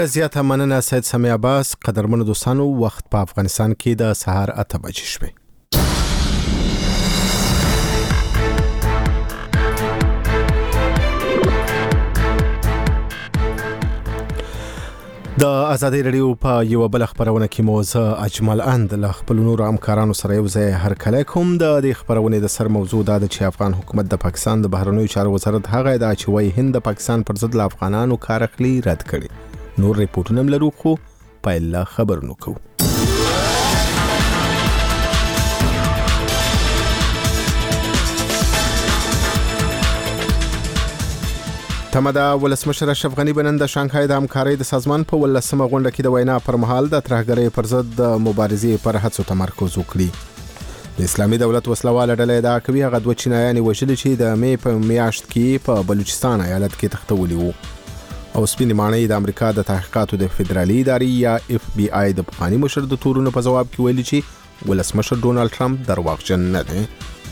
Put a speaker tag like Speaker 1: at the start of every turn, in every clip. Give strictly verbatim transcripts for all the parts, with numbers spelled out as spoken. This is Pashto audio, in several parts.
Speaker 1: زیاته مننه سید سمیع عباس. قدرمنو دوستانو، وخت په افغانستان کې د سهار اته بجې شوې. د ازادي رادیو په یو بل خبرونه کې موضوع اجمل اند له خپل نور همکارانو سره یو ځای هر کله کوم د دې خبرونه د سر موضوع دا چې افغان حکومت د پاکستان د بهرنیو چارو وزارت هغه دا چې وایي هند د پاکستان پر ضد له افغانانو کار اخلي رد کړي. نور ریپورتونه لرو خو پایله خبرونه کوو. تمدا ولسمشر اشرف غنی بنن د شانګهای د همکارۍ د سازمان په ولسمه غونډه کې د وینا پر مهال د ترهګرۍ پر ضد د مبارزې پر هڅو تمرکز وکړي. د اسلامي دولت وسلواله ډلې دا کوي هغه دوه چینایان وژل چې د می په میاشت کې په بلوچستان ایالت کې تختولي وو. او سپینې ماڼۍ د امریکا د تحقیقاتو د فدرالي ادارې یا اف بی آی د پخواني مشر د تورونو په جواب کې ویلي چې ولسمشر ډونالد ټرمپ درواغجن نه دی.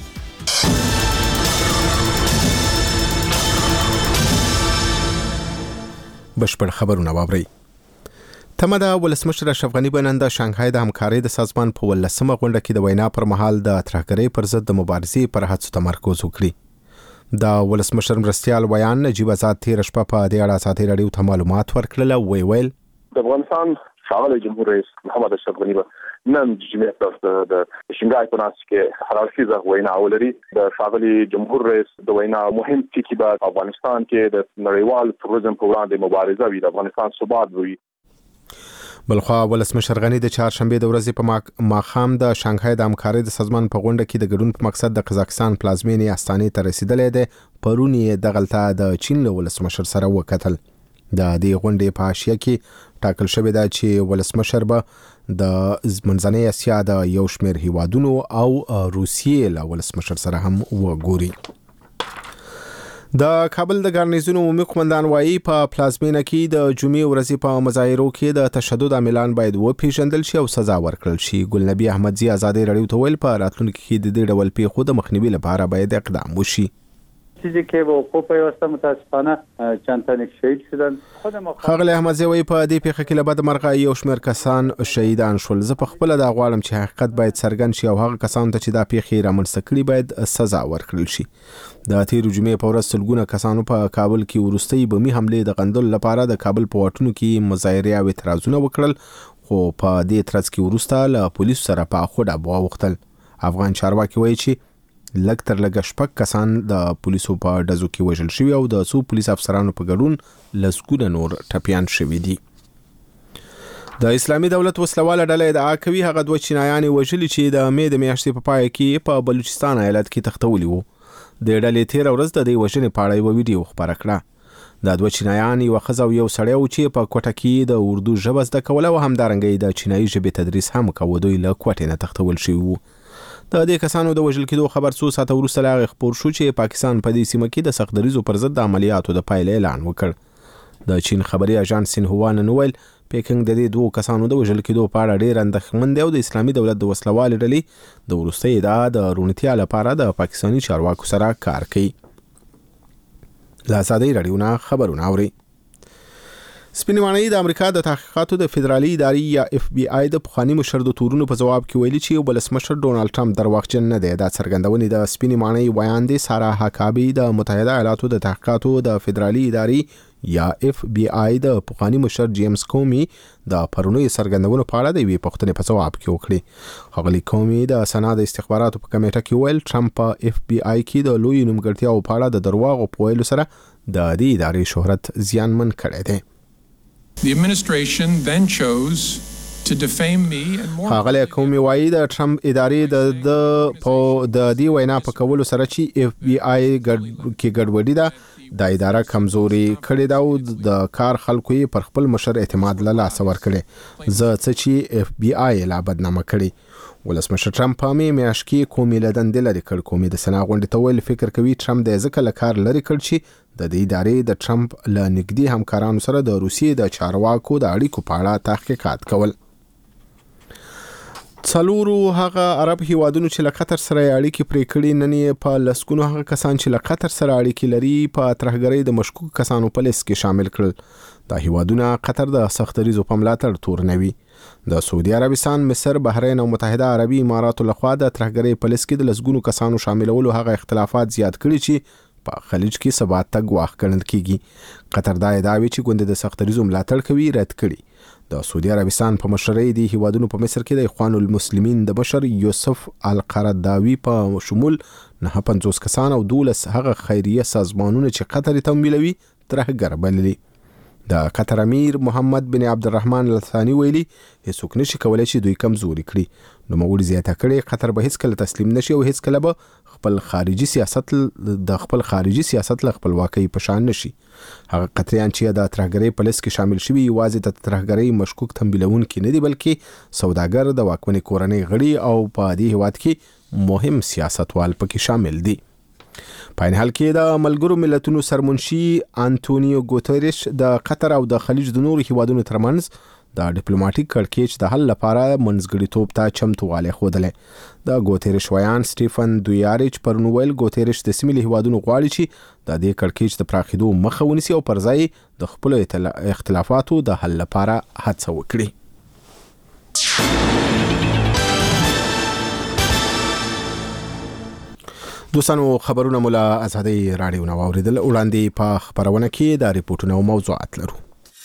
Speaker 1: بشپړ خبرونه واورئ. تمدا ولسمشر اشرف غنی بنن د شانګهای د همکارۍ د سازمان په ولسمه غونډه کې د وینا پر مهال د ترهګرۍ پر ضد د مبارزې پر هڅو تمرکز وکړي. د ولسمشر مرستیال ویان نجیب آزاد تیر شپه په دې اړه ازادي رادیو ته معلومات ورکړل او وی ویل
Speaker 2: د افغانستان ښاغلی جمهور رئیس محمد اشرف غنی نن جمعیت د شانګهای په ناس کې حراجیزه وینا ولري. د ښاغلي جمهور رئیس د وینا مهم ټکی به افغانستان کې د نړیوال تروریزم په وړاندې مبارزه وي، د افغانستان ثبات وي.
Speaker 1: بلخوا ولسمشر غنی د چهارشنبه د ورځې په ماخام د شانګهای د همکارۍ د سازمان په غونډه کې د ګډون په مقصد د قزاقستان پلازمینې استانې ته رسیدلې ده. پرون یې دغلطه د چین له ولسمشر سره وکتل. د دې غونډې په حاشیه کې ټاکل شوی دا چې ولسمشر به د منځنۍ اسیا د یو شمېر هیوادونو او روسیې له ولسمشر سره هم وګوري. د کابل د ګارنیزون عمومي قومندان وایي په پلازمینه کې د جمعې ورځې په مظاهرو کې د تشدد عاملان باید وپېژندل شي او سزا ورکړل شي. ګلنبي احمدزي ازادي رادیو ته ویل په راتلونکي کې د دې ډول پیښو د مخنیوي لپاره باید اقدام وشي.
Speaker 3: چیزی که با حقوق پیوسته متاسفانه چند تا نیک شهید شدن.
Speaker 1: خاغلی احمدزي وایي په دې پیښه کې له بده مرغه یو شمېر کسان شهیدان شول. زه په خپله دا غواړم چې حقیقت باید څرګند شي او هغه کسانو ته چې دا پیښې رامنځته کړي باید سزا ورکړل شي. د تیرو جمعې په ورځ سلګونه کسانو په کابل کې وروستۍ بمي حملې د غندلو لپاره د کابل په واټونو کې مظاهرې او اعتراضونه وکړل، خو په دې ترڅ کې وروسته له پولیسو سره په خوډه واوښتل. افغان چارواکي وایي چې لږ تر لږه شپږ کسان د پولیسو په ډزو کې وژل شوي او د څو پولیس افسرانو په ګډون لسګونه نور ټپیان شوي دي. د اسلامي دولت وسلواله ډله ادعا کوي هغه دوه چینایان وژلي چې د می د میاشتې په پای کې په بلوچستان ایالت کې تختولي وو. د ډلې تیر ورځ د دې وژنې په اړه یو ویډیو خپره کړه. د دوه چینایان یو ښځه او یو سړی و چې په کوټه کې د اردو ژبه زده کوله او همدارنګه د چینایي ژبې تدریس هم کوه. دوی له کوټې نه تختول شوي وو. د دې کسانو د وژل کېدو خبر څو ساعته وروسته لا خپور شو چې پاکستان په دې سیمه کې د سخت دریزو پر ضد د عملیاتو د پایله اعلان وکړ. د چین خبري اژانس سینهوا نن ویل پیکنګ د دې دوه کسانو د وژل کېدو په اړه ډېر اندېښمن دی او د اسلامي دولت د وسلوالې ډلې د وروستۍ ادعا د روڼتیا لپاره د پاکستاني چارواکو سره کار کوي. له ازادي رادیو نه خبرونه اوري. سپینې ماڼۍ د امریکا د تحقیقاتو د فدرالي ادارې یا اف بی آی د پخواني مشر د تورونو په جواب کې ویلي چې ولسمشر ډونالد ټرمپ درواغجن نه دی. دا څرګندونې د سپینې ماڼۍ ویان دی. سارا حکابي د متحده ایالاتو د تحقیقاتو د فدرالي ادارې یا اف بی آی د پخواني مشر جیمز کومي د پرونیو څرګندونو په اړه د یوې پوښتنې په جواب کې وکړي. ښاغلي کومي د سنا د استخباراتو په کمیټه کې ویل ټرمپ په اف بی آی کې د لوی نیمګړتیاو په اړه د درواغو په ویلو سره د دې ادارې شهرت زیانمن کړی دی.
Speaker 4: The administration then chose to defame me and more.
Speaker 1: هغه کومي وایي د ټرمپ ادارې د د په د دې وینا په کولو سره چې اف بی آی کې ګډوډي ده د اداره کمزوري کړې ده او د کار خلکو یې پر خپل مشر اعتماد له لاسه ورکړي. زه څه چې اف بی آی لا بدنامه کړي. ولسمشر ټرمپ په می میاشت کې کومي له دندې لري کړ. کومي د سنا غونډې ته ویل فکر کوي ټرمپ د ځکه له کار لري کړ چې د دې ادارې د ټرمپ له نږدې همکارانو سره د روسیې د چارواکو د اړیکو په اړه تحقیقات کول. څلورو هغه عرب هیوادونو چې له قطر سره اړیکې پرې کړې نن یې په لسګونو هغه کسان چې له قطر سره اړیکې لري په ترهګرۍ د مشکوک کسانو په لیست کې شامل کړل. دا هیوادونه قطر د سختریزو په ملاتړ تورنوي. د سعودي عربستان، مصر، بحرین او متحده عربي اماراتو لخوا د ترهګرۍ په لیست کې د لسګونو کسانو شاملولو هغه اختلافات زیات کړي چې په خلیج کې ثبات ته ګواښ ګڼل کیږي. قطر دا ادعاوې چې ګوند د سختریزو ملاتړ کوي رد کړي. د سعودي عربستان په مشرۍ د هیوادونو په مصر کې د اخوان المسلمین د مشر یوسف القرداوي په شمول نه پنځوس کسان او دولس هغه خیریه سازمانونه چې قطر تمویلوي ترهګر بللي. د قطر امیر محمد بن عبدالرحمن الثاني ویلي هیڅوک نشي کولای چې دوی کمزوري کړي. نو موږ زیاته کړي قطر به هیڅ کله تسلیم نشي او هیڅ کله به خپل خارجي سیاست د خپل خارجي سیاست له خپلواکۍ په شان نشي. هغه قطریان چې د ترهګرۍ په لیست کې شامل شوي یوازې د ترهګرۍ مشکوک تمویلونکي نه دي بلکې سوداګر، د واکمنې کورنۍ غړي او په دې هیواد کې مهم سیاستوال پکې شامل دي. په این حال کې د ملګرو ملتونو سرمنشي انټونیو ګوتریش د قطر او د خلیج د نورو هیوادونو ترمنځ د ډیپلوماټیک کړکېچ د حل لپاره منځګړیتوب ته چمتووالی ښودلی. د ګوتریش ویان سټیفن دویاریچ پر نوویل ګوتریش د سیمې له هیوادونو غواړي چې د دې کړکېچ د پراخېدو مخه ونیسي او پر ځای د خپلو اختلافاتو د حل لپاره هڅه وکړي. دوستانو، خبرونه مولا آزادۍ رادیو نو اوریدل. وړاندې په خبرونه کې د ریپورتونو او موضوعات لرو.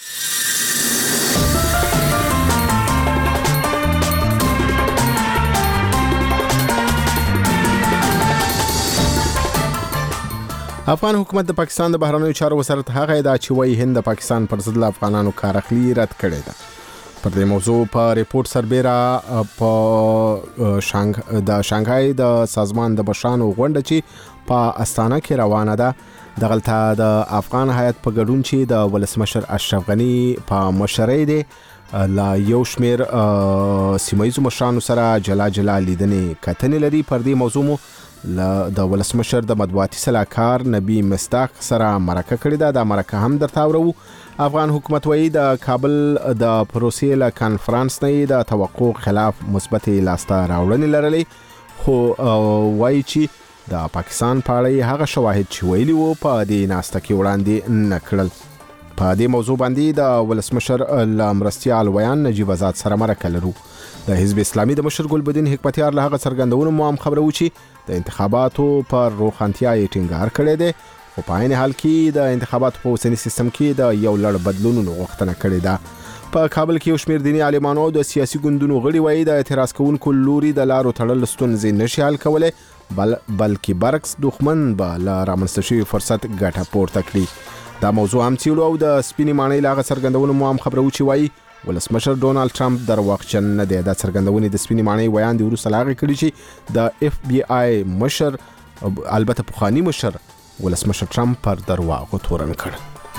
Speaker 1: افغان حکومت د پاکستان د بهرنیو چارو وزارت هغه ادعا چې وایي هند د پاکستان پر ضد افغانانو کار اخلي رد کړی ده. پر دې موضوع په ریپورت سربېره په شانګ د شانګهای د سازمان د بشرانو غونډه چې په استانه کې روانه ده دغلته د افغان هیات په ګډون چې د ولسمشر اشرف غنی په مشرۍ دی لا یو شمیر سیمایي مشرانو سره جلا جلا لیدنې کتنې لري. پر دې موضوع مو د ولسمشر د مطبوعاتي سلاکار نبی مصداق سره مرکه کړې ده. دا مرکه هم درته اورو. افغان حکومت وایي د کابل د پروسې له کانفرنس نه د توقع خلاف مثبت لاسته راوړنې لرلې، خو وایي چې د پاکستان په اړه هغه شواهد چې ویلي وو په دې ناسته کې وړاندې نه کړل. په دې موضوع باندې د ولسمشر له مرستیال ویان نجیب آزاد سره مرکه لرو. د حزب اسلامي د مشر ګلبدین حکمتیار له هغه څرګندونو مو هم خبرو چې د انتخاباتو پر روښانتیا یې ټینګار کړی دی، خو په عین حال کې د انتخاباتو په اوسني سیستم کې د یو لړ بدلونونو غوښتنه کړې ده. په کابل کې یو شمیر دیني عالمانو او د سیاسي ګوندونو غړي وایي د اعتراض کوونکو لوري د لارو تړل ستونزې نشي حل کولی، بل بلکې برعکس دښمن به له رامنځته شوي فرصت ګټه پورته کړي. دا موضوع هم څیړو او د سپینې ماڼۍ له هغه څرګندونو مو هم خبرو چې وایي ولسمشر ډونالد ټرمپ درواغجن نه دی. دا څرګندونې د سپینې ماڼۍ ویان دي وروسته له هغې کړي چې د اف بی آی مشر، البته پخواني مشر ولسمشر ټرمپ پر درواغو تورن کړ.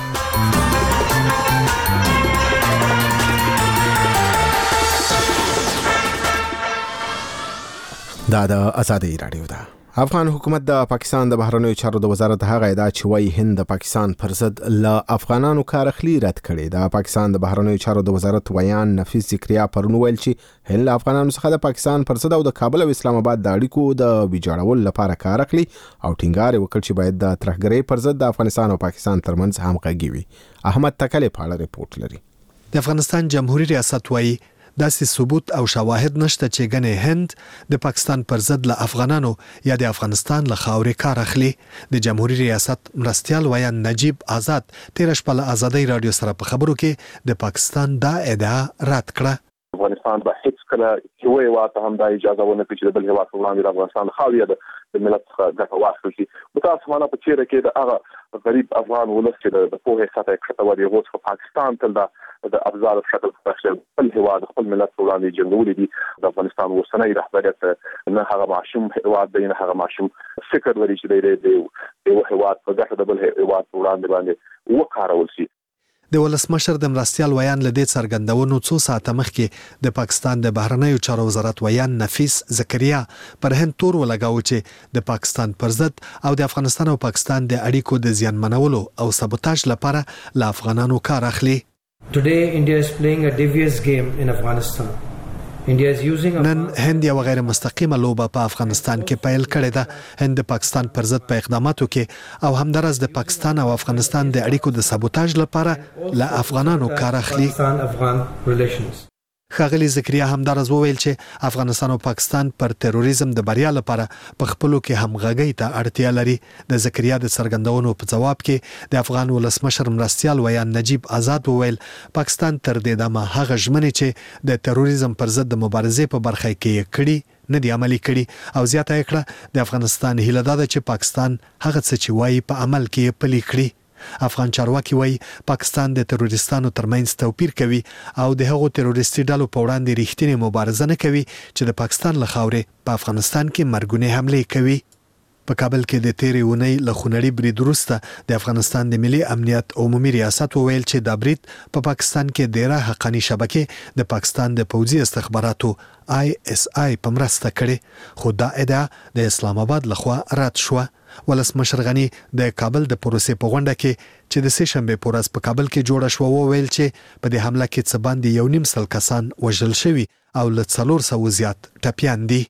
Speaker 1: دا د آزادۍ رادیو ده. افغان حکومت د پاکستان د بهرنیو چارو د وزارت هغه ادعا چې وایي هند د پاکستان پر ضد له افغانانو کار اخلي رد کړي. د پاکستان د بهرنیو چارو د وزارت ویان نفیس ذکریا پرون ویل چې هند له افغانانو څخه د پاکستان پر ضد او د کابل او اسلام آباد د اړیکو د ویجاړولو لپاره کار اخلي او ټینګار وکړ چې باید د ترهګرۍ پر ضد د افغانستان او پاکستان ترمنځ همغږي وي. احمد تکلی په اړه ریپورت لري.
Speaker 5: د افغانستان جمهوریت ریاست وایي داسې ثبوت او شواهد نشته چې ګنې هند د پاکستان پر ضد له افغانانو یا د افغانستان له خاورې کار اخلي. د جمهوریت ریاست مرستیال ویان نجیب آزاد تیر شپه له آزادۍ رادیو سره په خبرو کې د پاکستان دا ادعا رد کړه.
Speaker 2: افغانستان به هیڅ کله یو هیواد هم دا اجازه ونه کړي چې د بل هیواد په وړاندې د افغانستان خاوره د ملت څخه ګټه واخلي. متاسفانه په چیرې کې د هغه غریب افغان ولس چې د پوهې سطح کښته وري غوښ په پاکستان تل دا د ابزار په شکل په خپل هیواد خپل ملت وړاندې جنګولې دي. د افغانستان اوسنۍ رهبریت نه هغه معشوم هیواد دی نه هغه معشوم فکر لري چې د یو هیواد په ګټه د بل هیواد وړاندې باندې وکارول شي.
Speaker 5: د ولسمشر د مرستیال ویان له دې څرګندونو څو ساعته مخکې د پاکستان د بهرنیو چارو وزارت ویان نفیس ذکریا پر هند تور ولګاو چې د پاکستان پر ضد او د افغانستان او پاکستان د اړیکو د زیانمنولو او سبوتاژ لپاره له افغانانو کار اخلي.
Speaker 6: Today India is playing a devious game in Afghanistan
Speaker 5: نن هند یو غیر مستقیمه لوبه په افغانستان کې پیل کړې ده. هند د پاکستان پر ضد په اقداماتو کې او همدارس د پاکستان او افغانستان د اړیکو د سابوتاژ لپاره له افغانانو کار اخلي. ښاغلي زکریا همدارس وویل چې افغانستان او پاکستان پر تروریزم د بریا لپاره په خپلو کې همغږۍ ته اړتیا لري. د زکریا د څرګندونو په جواب کې د افغان ولسمشر مرستیال ویان نجیب آزاد وویل پاکستان تر دې دمه هغه ژمنې چې د تروریزم پر ضد د مبارزې په برخه کې یې کړي نه دي عملي کړي او زیاته یې کړه د افغانستان هیله ده چې پاکستان هغه څه چې وایي په عمل کې یې پلي کړي. افغان چارواکي وایي پاکستان د تروریستانو ترمنځ توپیر کوي او د هغو تروریستي ډلو په وړاندې ریښتینې مبارزه نه کوي چې د پاکستان له خاورې په افغانستان کې مرګونې حملې کوي. په کابل کې د تیرې اونۍ له خونړي برید وروسته د افغانستان د ملي امنیت عمومي ریاست وویل چې دا برید په پاکستان کې ډیره حقاني شبکې د پاکستان د پوځي استخباراتو آی اس آی په مرسته کړې خو دا ادعا د اسلام آباد لخوا رد شوه. ولسمشر غنی د کابل د پروسې په غونډه کې چې د سه شنبه په ورځ په کابل کې جوړه شو وویل چې په دې حمله کې څه باندې یو نیم سل کسان وژل شوي او له څلور سوه زیات ټپیان دي.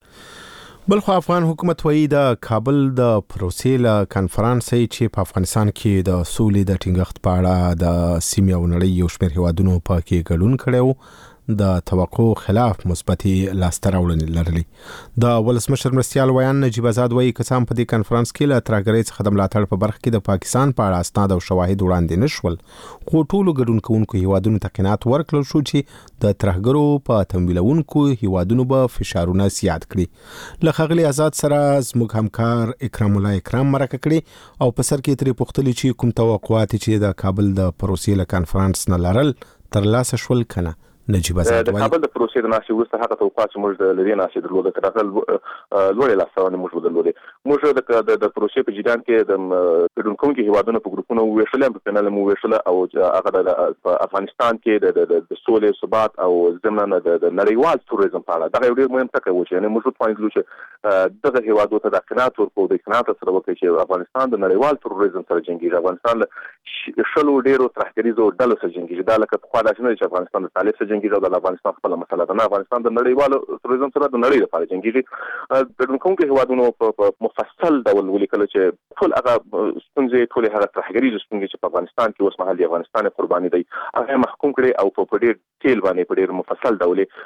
Speaker 1: بلخو افغان حکومت وایي د کابل د پروسې له کانفرنس چې په افغانستان کې د سولې د ټینګښت په اړه د سیمې او نړۍ یو شمېر هیوادونو په کې ګډون کړی د توقع خلاف مثبت لاسته راوړنې لرلې. د ولسمشر مرستیال ویان نجیب آزاد وایي که څه هم په دې کانفرنس کې له ترهګرۍ څخه د ملاتړ په برخه کې د پاکستان په اړه اسناد او شواهد وړاندې نشول خو ټولو ګډون کوونکو هیوادونو ته قناعت ورکړل شو چې د ترهګرو په تمویلونکو هیوادونو به فشارونه زیات کړي. له ښاغلي آزاد سره زموږ همکار اکرام الله اکرام مرکه کړې او په سر کې ترې پوښتلې چې کوم توقعات چې د کابل د پروسې له کانفرنس نه لرل ترلاسه شول کنه. نجیب آزاد
Speaker 2: د کابل د پروسې د ناشې وروسته هغه توقعات چې موږ د لري ناشې درلوده تر هغه لوړې لاسته موږ درلودې. موږ د د پروسې په جریان کې د ګډون کوونکو هیوادونو په ګروپونو وویشل په پینل مو وویشل او هغه د افغانستان کې د د سولې ثبات او ضمن د نړیوال تروریزم په اړه دا یو ډېر مهم ټکی و چې موږ په پوینټ لو چې دغه هیوادو ته د قناعت ورکو د قناعت سره وکړي چې افغانستان د نړیوال تروریزم سره جنګي. افغانستان له شلو ډیرو ترهګریزو ډلو سره جنګي. دا لکه په خوا داسې نه چې افغانستان د طالب سره جنګي او د افغانستان خپل مسله ده نه. افغانستان د نړیوالو تروریزم سره د نړۍ لپاره جنګي. ګډون کوونکو هیوادونو په مفصل ډول ولیکل چې ټول هغه ستونزې ټول هغه ترهګریزو ستونزې چې په افغانستان کې اوس مهال د افغانستان قرباني دی هغه محکوم کړي او په ډېر ټیل باندې په ډېر مفصل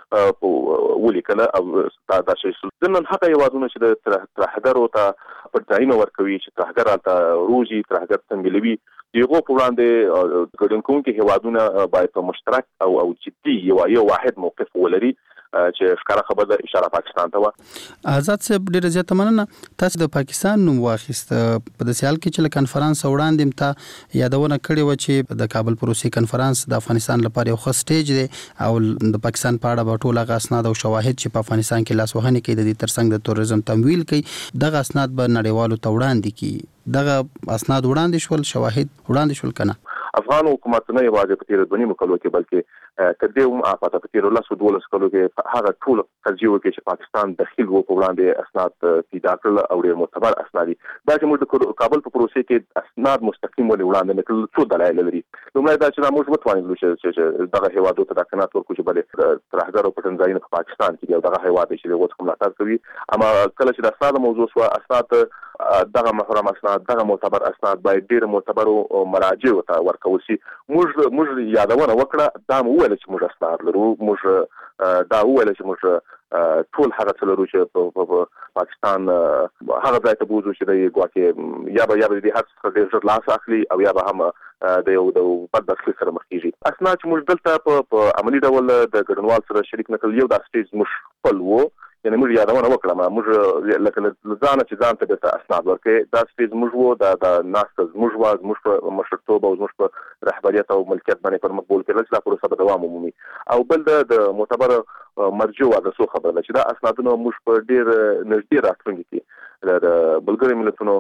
Speaker 2: ډول ولیکل او دا د شې ځنن هغه هیوادونو چې د ترهګرو ته پر ځایونه ورکوي چې ترهګر ته روزي ترهګر تمویلوي دیغه په وړاندې ګډون کوونکو هیوادونه باید په مشترک او او جدي یو یو واحد موقف ولري چې ښکاره خبره د اشاره پاکستان ته و.
Speaker 6: آزاد صاحب ډیره زیاته مننه. تاسو د پاکستان نوم واخیست په داسې حال کې چې له کانفرنس وړاندې متا یادونه کړې و چې د کابل پروسې کانفرنس د افغانستان لپاره یو ښه سټیج دی او د پاکستان په اړه به ټول هغه اسناد او شواهد چې په افغانستان کې لاسوهنې کوي د دې ترڅنګ د تروریزم تمویل کوي دغه اسناد به نړیوالو ته وړاندې کړي. دغه اسناد وړاندې شول شواهد وړاندې شول کنه.
Speaker 2: افغان حکومت نه یوازې په تیر دوه کلو کې بلکې تدوم آفات په تیر لاسو دولس کلو کې هغه ټول ترجیح وکړي چې پاکستان داخل وو په وړاندې اسناد پیدا کړل او ډېر معتبر اسناد دي. دا چې موږ د کابل په پروسې کې اسناد مستقیم ولې وړاندې نکړل څو دلایل لري. لومړی دا چې موږ وتوانیدو چې دغه هیوادو ته د قناعت ورکړو چې بلې ترهګرو په ځایونه په پاکستان کې دغه هیواد چې د وڅ ملاتړ کوي. اما کله چې د اسناد موضوع شو اسناد دغه محرم اسناد دغه معتبر اسناد باید ډېر معتبر مراجع ته ورکول شي. موږ موږ یادونه وکړه دا مو ویل چې موږ اسناد لرو. موږ دا ویل چې موږ ټول هغه څه لرو چې په پاکستان هغه ځای ته بوزو چې د ګواکې یا به یا به د هر څه ډېر ژر لاس اخلي او یا به هم د یو د بدبختۍ سره مخ کېږي. اسناد چې موږ دلته په عملي ډول د ګډونوال سره شریک نه کړل یو دا سټیج موږ خپل وو یعنې موږ یادونه وکړه موږ لکه له ځانه چې ځان ته درته اسناد ورکړې دا سټیج موږ وو دا د ناسته زموږ وه زموږ په مشرتوب او زموږ په رهبریت او ملکیت باندې پر مقبول کېدل چې دا پروسه به دوام ومومي. او بل د معتبر مرجعو ادرسو خبره ده چې دا اسنادونه موږ په ډېر نږدې راتلونکي کې د ملګرو ملتونو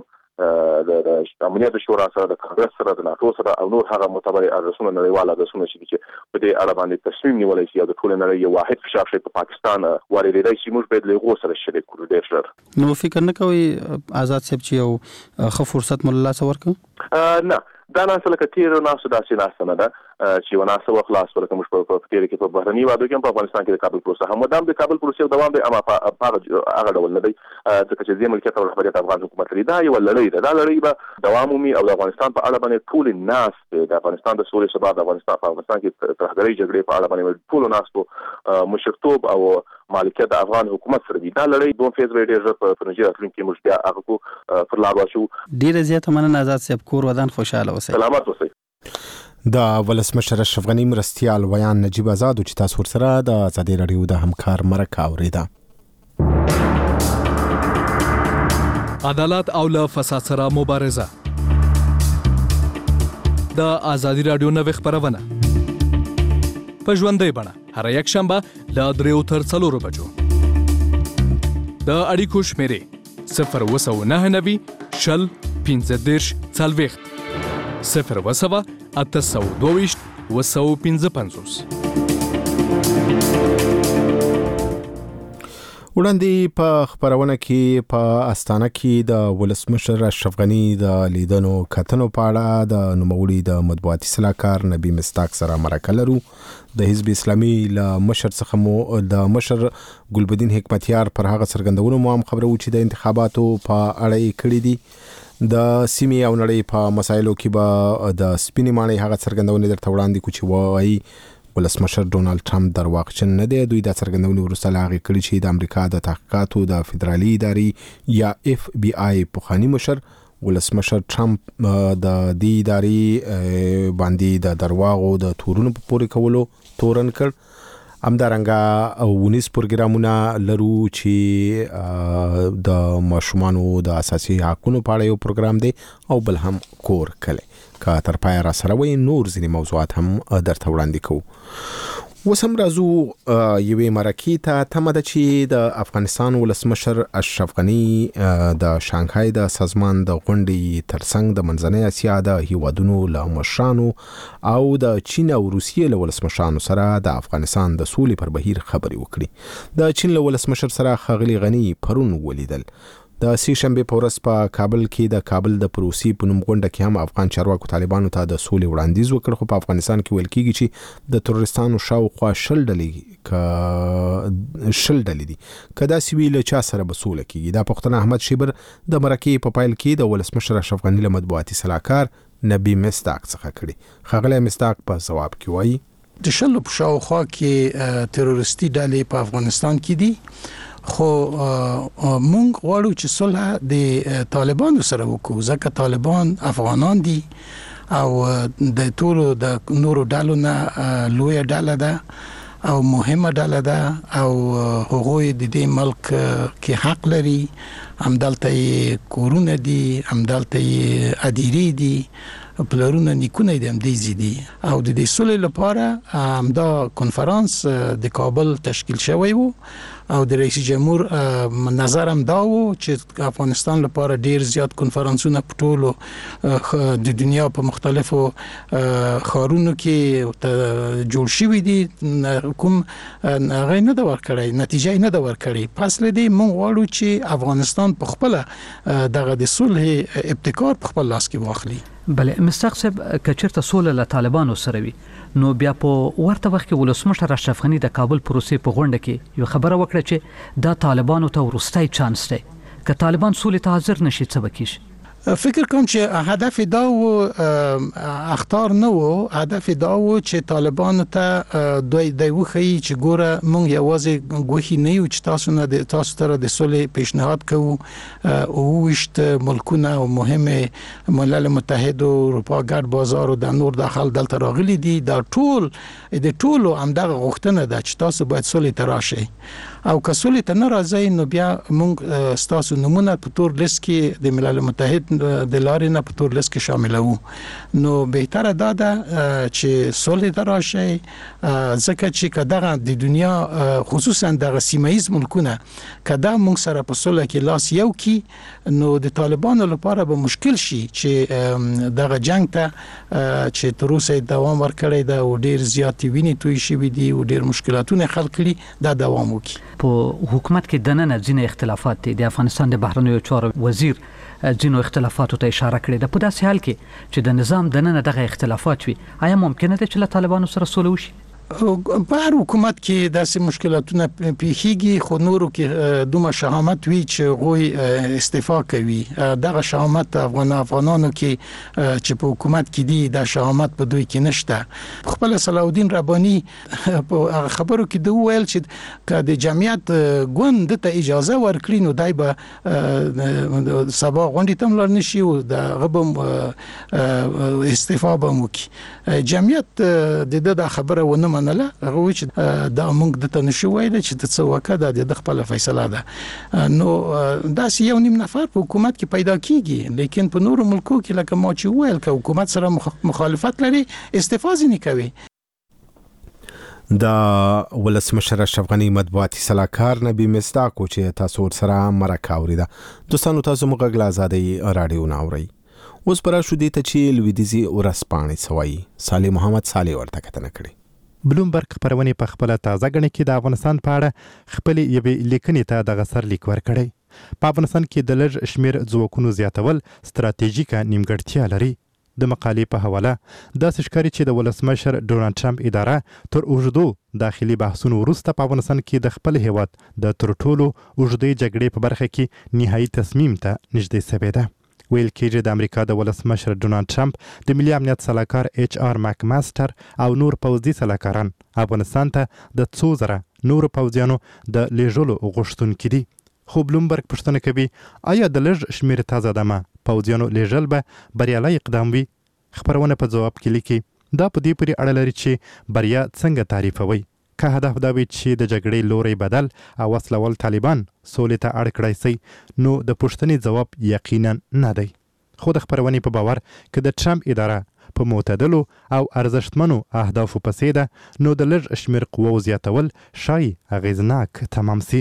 Speaker 2: د امنیت شورا سره د کانګرس سره د ناتو سره او نور هغه معتبر ادرسونه نړیوال ادرسونه چې په دې اړه باندې تصمیم نیولای شي او د ټول نړۍ یو واحد فشار شي په پاکستان واردېدای شي موږ باید له غو سره شریک کړو ډېر ژر.
Speaker 6: نو فکر نه کوي آزاد صاحب چې یو ښه فرصت مول الله څور کړ؟
Speaker 2: نه دا ناسه لکه تیر ناسه داسې ناسه نه ده چې وناسه وخلاص ورکه موږ په تیر کې په بهرني وادو کې په افغانستان کې د کابل پروسه هم ودام د کابل پروسه دوام دی اما په هغه ډول نه دی ځکه چې د ملکیت او رهبریت افغان حکومت لري دا یو لړۍ ده دا لړۍ به دوام ومي او د افغانستان په اړه باندې ټول ناس د افغانستان د سولې ثبات د افغانستان په افغانستان کې ترهګرۍ جګړې په اړه باندې ټول ناس مشرتوب او مالکیت د افغان حکومت سره دی دا لړۍ دوه فیز ډېر په نږدې راتلونکي کې موږ بیا هغه کو پر لار واچو.
Speaker 6: ډېر زیات مننه آزاد صاحب، کور ودان خوشاله اوسئ.
Speaker 2: سلامت اوسئ.
Speaker 1: د ولسمشر اشرف غنی مرستیال ویان نجیب آزاد چې تاسو ورسره د ازادي رادیو د همکار مرکه اوریده.
Speaker 7: عدالت او له فساد سره مبارزه د ازادي رادیو نوې خبرونه په ژوندۍ بڼه هر یک شنبه له دریو تر څلورو بجو د اړیکو شمیرې صفر وسو نه نوي شل پنځه دیرش څلوېښت صفر وسوه اته سوه دوه ویشت اوه سوه پنځه پنځوس.
Speaker 1: وړاندې په خبرونه کې په استانه کې د ولسمشر اشرف غنی د لیدنو کتنو په اړه د نوموړي د مطبوعاتي صلاحکار نبی مصداق سره مرکه لرو. د حزب اسلامي له مشر څخه مو د مشر ګلبدین حکمتیار پر هغه څرګندونو مو هم خبرو چې د انتخاباتو په اړه یې کړې دي. د سیمې او نړۍ په مسایلو کې به د سپینې ماڼۍ هغه څرګندونې درته وړاندې کړو چې وایي ولسمشر ډونالد ټرمپ درواغجن نه دی. دوی دا څرګندونې وروسته له هغې کړي چې د امریکا د تحقیقاتو د فدرالي ادارې یا اف بی آی پخواني مشر ولسمشر ټرمپ د دې ادارې باندې د درواغو د تورونو په پورې کولو تورن کړ. همدارنګه ونیس پروګرامونه لرو چې د ماشومانو د اساسي حقوقو په اړه یو پروګرام دی او بل هم کور کله که تر پای را سره وي نور ځینې موضوعات هم درته وړاندې کوو. اوس هم راځو یوې مرکې ته. تمه ده چې د افغانستان ولسمشر اشرف غنی د شانګهای د سازمان د غونډې ترڅنګ د منځنۍ اسیا د هیوادونو له مشرانو او د چین او روسیې له ولسمشرانو سره د افغانستان د سولې پر بهیر خبرې وکړي. د چین له ولسمشر سره ښاغلي غنی پرون ولیدل. د سې شنبې په ورځ په کابل کې د کابل د پروسي په نوم غونډه کې هم افغان چارواکو طالبانو ته د سولې وړاندیز وکړ. خو په افغانستان کې ویل کېږي چې د تروریستانو شاوخوا شل ډلې ک شل ډلې دي که داسې وي له چا سره به سوله کېږي. دا پوښتنه احمد شیبر د مرکې په پیل کې د ولسمشر اشرف غنی له مطبوعاتي صلاحکار نبی مصداق څخه کړي. ښاغلی مصداق په ځواب کې وایي
Speaker 8: د شلو په شاوخوا کې تروریستي ډلې په افغانستان کې دي خو مونږ غواړو چې صلح د طالبانو سره وکړو ځکه طالبان افغانان دي او د ټولو د نورو ډلو نه لویه ډله ده او مهمه ډله ده او هغوی د دې ملک کې حق لري. همدلته یې کورونه دي، همدلته یې ادیرې دي، پلرونه نیکونه دي، هم دیزي دي او د دې سولې لپاره همدا کنفرانس د کابل تشکیل شوی وو او د رئیس جمهور نظر هم دا وو چې افغانستان لپاره ډیر زیات کنفرانسونه په ټولو د دنیا په مختلفو ښارونو کې جوړ شوي دي. کوم هغه نه دا ورکړی نتیجه نه دا ورکړی. پس لدی موږ غواړو چې افغانستان په خپل دغه د صلح ابتکار په خپل لاس کې واخلي.
Speaker 9: بله مصداق صاحب کچرته سوله له طالبانو سره وي نو بیا په ورته وخت کې ولسمشر اشرف غنی د کابل پروسې په غونډه کې یو خبره وکړه چې دا طالبانو ته ورستای چانس دی که طالبان سولې ته حاضر نشي څه به کیږي.
Speaker 8: فکر کوم چې هدف دا و اختار نه و، هدف دا و چې طالبان ته دوی د وخی چې ګوره مونږ یوازې ګوخي نه یو چې تاسو نه د تاسو سره د سولې پیشنهاد کوو او وشت ملکونه او مهمه ملل متحد او اروپا ګډ بازار او د نور داخل دلته راغلي دي. دا ټول د ټولو همدغه غوښتنه ده چې تاسو باید سولې ته راشئ او که سولې ته نه راځئ نو بیا مونږ ستاسو نمونه په تور لیست کې د ملل متحد د لارې نه په تور لیست کې شاملوو. نو بهتره دا ده چې سولې ته راشئ ځکه چې که دغه د دنیا خصوصا دغه سیمه ایز ملکونه که دا مونږ سره په سوله کې لاس یو کی نو د طالبانو لپاره به مشکل شي چې دغه جنگ ته چې تر اوسه دوام ورکړی دا او ډیر زیاتې وینې توی شوي دي او ډیر مشکلاتونه خلق کړي دا دوام وکړي.
Speaker 9: په حکومت کې دننه ځینې اختلافات دي. د افغانستان د بهرنیو چارو وزیر ځینو اختلافاتو ته اشاره کړې ده. په داسې حال کې چې د نظام دننه دغه اختلافات وي، آیا ممکنه ده چې له طالبانو سره سوله وشي؟
Speaker 8: په هر حکومت کې داسې مشکلاتونه پیښیږي، خو نورو کې دومره شهامت وی چې غوي استعفا کوي. دغه شهامت افغان افغانانو کې چې په حکومت کې دي دا شهامت په دوی کې نشته. خپل صلاح الدین رباني په خبرو کې دوه ویل چې که د جمعیت ګوند ته اجازه ورکړي نو دای به سبا غونډې ته لاړ نشي او د غبم استعفا به وکړي. جمعیت د د خبره ونه منله، هغه چې دا موږ د تنشو وایي چې د څه وکړه د خپل فیصله ده. نو دا یو نیم نفر په حکومت کې پیدا کیږي، لیکن په نورو ملکو کې لکه ما چې ویل که حکومت سره مخالفت لري استعفا ځنې کوي.
Speaker 1: دا ولسمشر اشرف غنی مطبوعاتي سلاکار نبی مصداق چې تاسو سره مرکه اوریده. دوستانو تاسو موږ غلا آزادي رادیو ناوري. اوس پر شو دي ته چې لویدیزي ورسپانې سوي صالح محمد صالح ورته کتنه کړي.
Speaker 10: بلومبرګ خبرونه په خپل تازه غنې کې د افغانستان په اړه خپل یوې لیکنې ته د غسر لیک ورکړی. په افغانستان کې د لږ شمیر ځواکونو زیاتول ستراتیژیکه نیمګړتیا لري. د مقالې په حواله داسې ښکاري چې د ولسمشر ډونالد ټرمپ اداره تر اوږدو داخلي بحثونو وروسته په افغانستان کې د خپل هیواد د تر ټولو اوږدې جګړې په برخه کې نهایي تصمیم ته نږدې شوې ده. ویل کېږي د امریکا د ولسمشر ډونالد ټرمپ د ملي امنیت سلاکار ایچ آر ماک ماستر او نور پوځي سلاکاران افغانستان ته د څو زره نور پوځیانو د لیږلو غوښتونکي دي. خو بلومبرګ پوښتنه کوي آیا د لږ شمیر تازه دمه پوځیانو لیږل به بریالی اقدام وي؟ خبرونه په ځواب کې لیکي دا په دې پورې اړه لري چې بریا څنګه تعریفوي. که هدف دا وي چې د جګړې لوري بدل او وسلوال طالبان سولې ته اړ کړای شي نو د پوښتنې جواب یقینا نه دی. خو د خبرونې په باور که د ټرمپ اداره په معتدلو او ارزښتمنو اهدافو پسې ده نو د لږ شمیر قوو زیاتول شای اغیزناک تمام سي.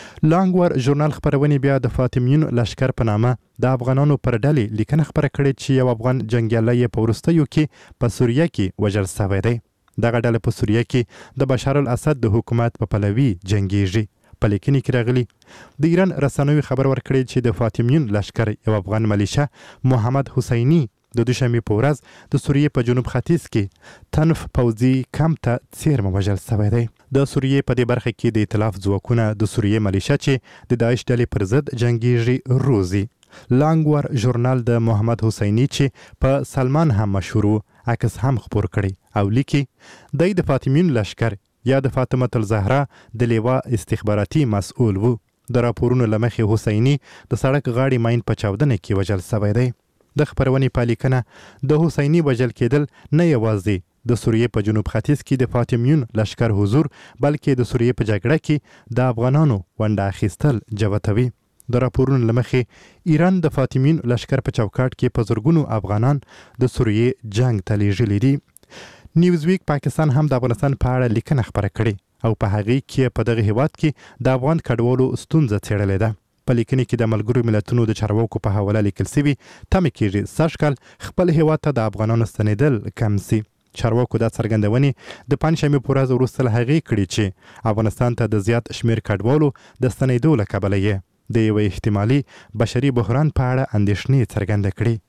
Speaker 10: لانګور ژورنال خبرونې بیا د فاطمیون لشکر په نامه د افغانانو پر ډلې لیکنه خبره کړې چې یو افغان جنګیالی یې په وروستیو کې په سوریه کې وژل شوی دی. دغه ډله په سوریه کې د بشار الاسد د حکومت په پلوي جنګیږي. په لیکنې کې راغلي د ایران رسنیو خبر ورکړی چې د فاطمیون لشکر یو افغان ملیشه محمد حسینی د دوشنبې په ورځ د سوریې په جنوب ختیځ کې تنف پوځي کمپ ته څیرمه وژل شوی دی. د سوریې په دې برخه کې د ائتلاف ځواکونه د سوریې ملیشه چې د داعش ډلې پر ضد جنګیږي روزي. لانګور ژورنال د محمد حسینی چې په سلمان هم مشهور عکس هم خپور کړي او لیکي د د فاطمیون لشکر یا د فاطمه الزهرا د لیوا استخباراتي مسؤل وو. د راپورونو لمخې حسینی د سړک غاړې ماین په چاودنه کې وژل شوی دی. د خبرونې په لیکنه د حسینی وژل کېدل نه یوازې د سوریې په جنوب ختیځ کې د فاطمیون لشکر حضور بلکې د سوریې په جګړه کې د افغانانو ونډه اخیستل جوتوي. د راپورونو لمخې ایران د فاطمیون لشکر په چوکاټ کې په زرګونو افغانان د سوریې جنگ ته لیږلي دي. نیوزویک پاکستان هم د افغانستان په اړه لیکنه خپره کړې او په هغې کې په دغه هیواد کې د افغان کډوالو ستونزه څېړلې ده. په لیکنې کې د ملګرو ملتونو د چارواکو په حواله لیکل شوي تمې کېږي سږ کال خپل هیواد ته د افغانانو ستنېدل کم سي. چارواکو دا څرګندونې د پنجشنبې په ورځ وروسته له هغې کړي چې افغانستان ته د زیات شمیر کډوالو د ستنېدو له کبله یې د یو احتمالي بشري بحران په اړه اندېښنې څرګنده کړې.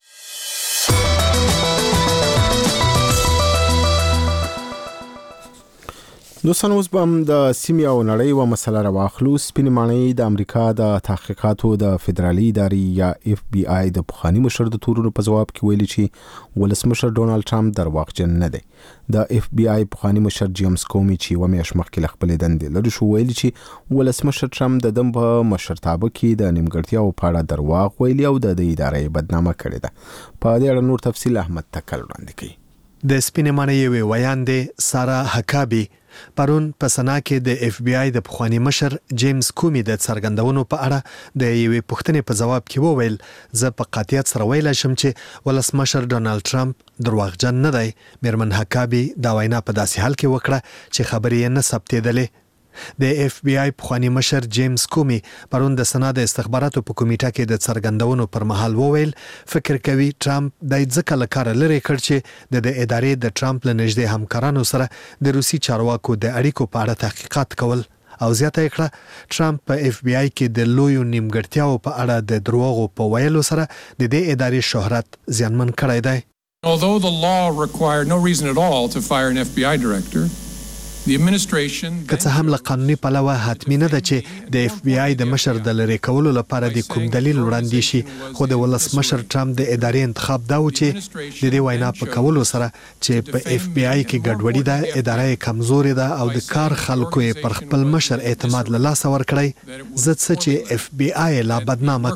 Speaker 1: دوستان اوس به هم د سیمې او نړۍ یوه مسله راواخلو. سپینې ماڼۍ د امریکا د تحقیقاتو د فدرالي ادارې یا اف بی آی د پخواني مشر د تورونو په ځواب کې ویلي چې ولسمشر ډونالد ټرمپ درواغجن نه دی. د اف بی آی پخواني مشر جیمز کومي چې یوه میاشت مخکې له خپلې دندې لرې شو ویلي چې ولسمشر ټرمپ د ده په مشرتابه کې د نیمګړتیاوو په اړه درواغ ویلي او د دې ادارې بدنامه کړې ده. په دې اړه نور تفصیل احمد تکل وړاندې کوي.
Speaker 5: د سپینې ماڼۍ یوې ویاندې سارا حکابي پرون په سنا کې د اف بی آی د پخوانی مشر جیمز کومي د څرګندونو په اړه د یوې پوښتنې په جواب کې وویل زه په قاطعیت سره ویلی شم چې ولسمشر ډونالد ټرمپ درواغجن نه دی. میرمن حکابي دا وینا په داسې حال کې وکړه چې خبرې یې نه ثبتېدلې. د اف بی آی پخوانی مشر جیمز کومي پرون د سنا د استخباراتو په کمیټه کې د څرګندونو پر مهال وویل فکر کوي ټرمپ د ځکه له کاره لرې کړ چې د ادارې د ټرمپ له نږدې همکارانو سره د روسي چارواکو د اړیکو په اړه تحقیقات کول او زیاته کړه ټرمپ په اف بی آی کې د لویو نیمګړتیاو په اړه د دروغو په ویلو سره د دې ادارې شهرت زیانمن کړی دی.
Speaker 4: Although the law required no reason at all to fire an F B I director, the administration
Speaker 5: که څه هم له قانوني پلوه حتمی نه ده چې د اف بی آی د مشر د لرې کولو لپاره د کوم دلیل وړاندې شي، خو د ولسمشر ټرمپ د ادارې انتخاب دا و چې د دې وینا په کولو سره چې په اف بی آی کې ګډوډي ده، اداره یې کمزورې ده او د کار خلکو یې پر خپل مشر اعتماد له لاسه ورکړی، زه څه چې اف بی آی لا بدنامه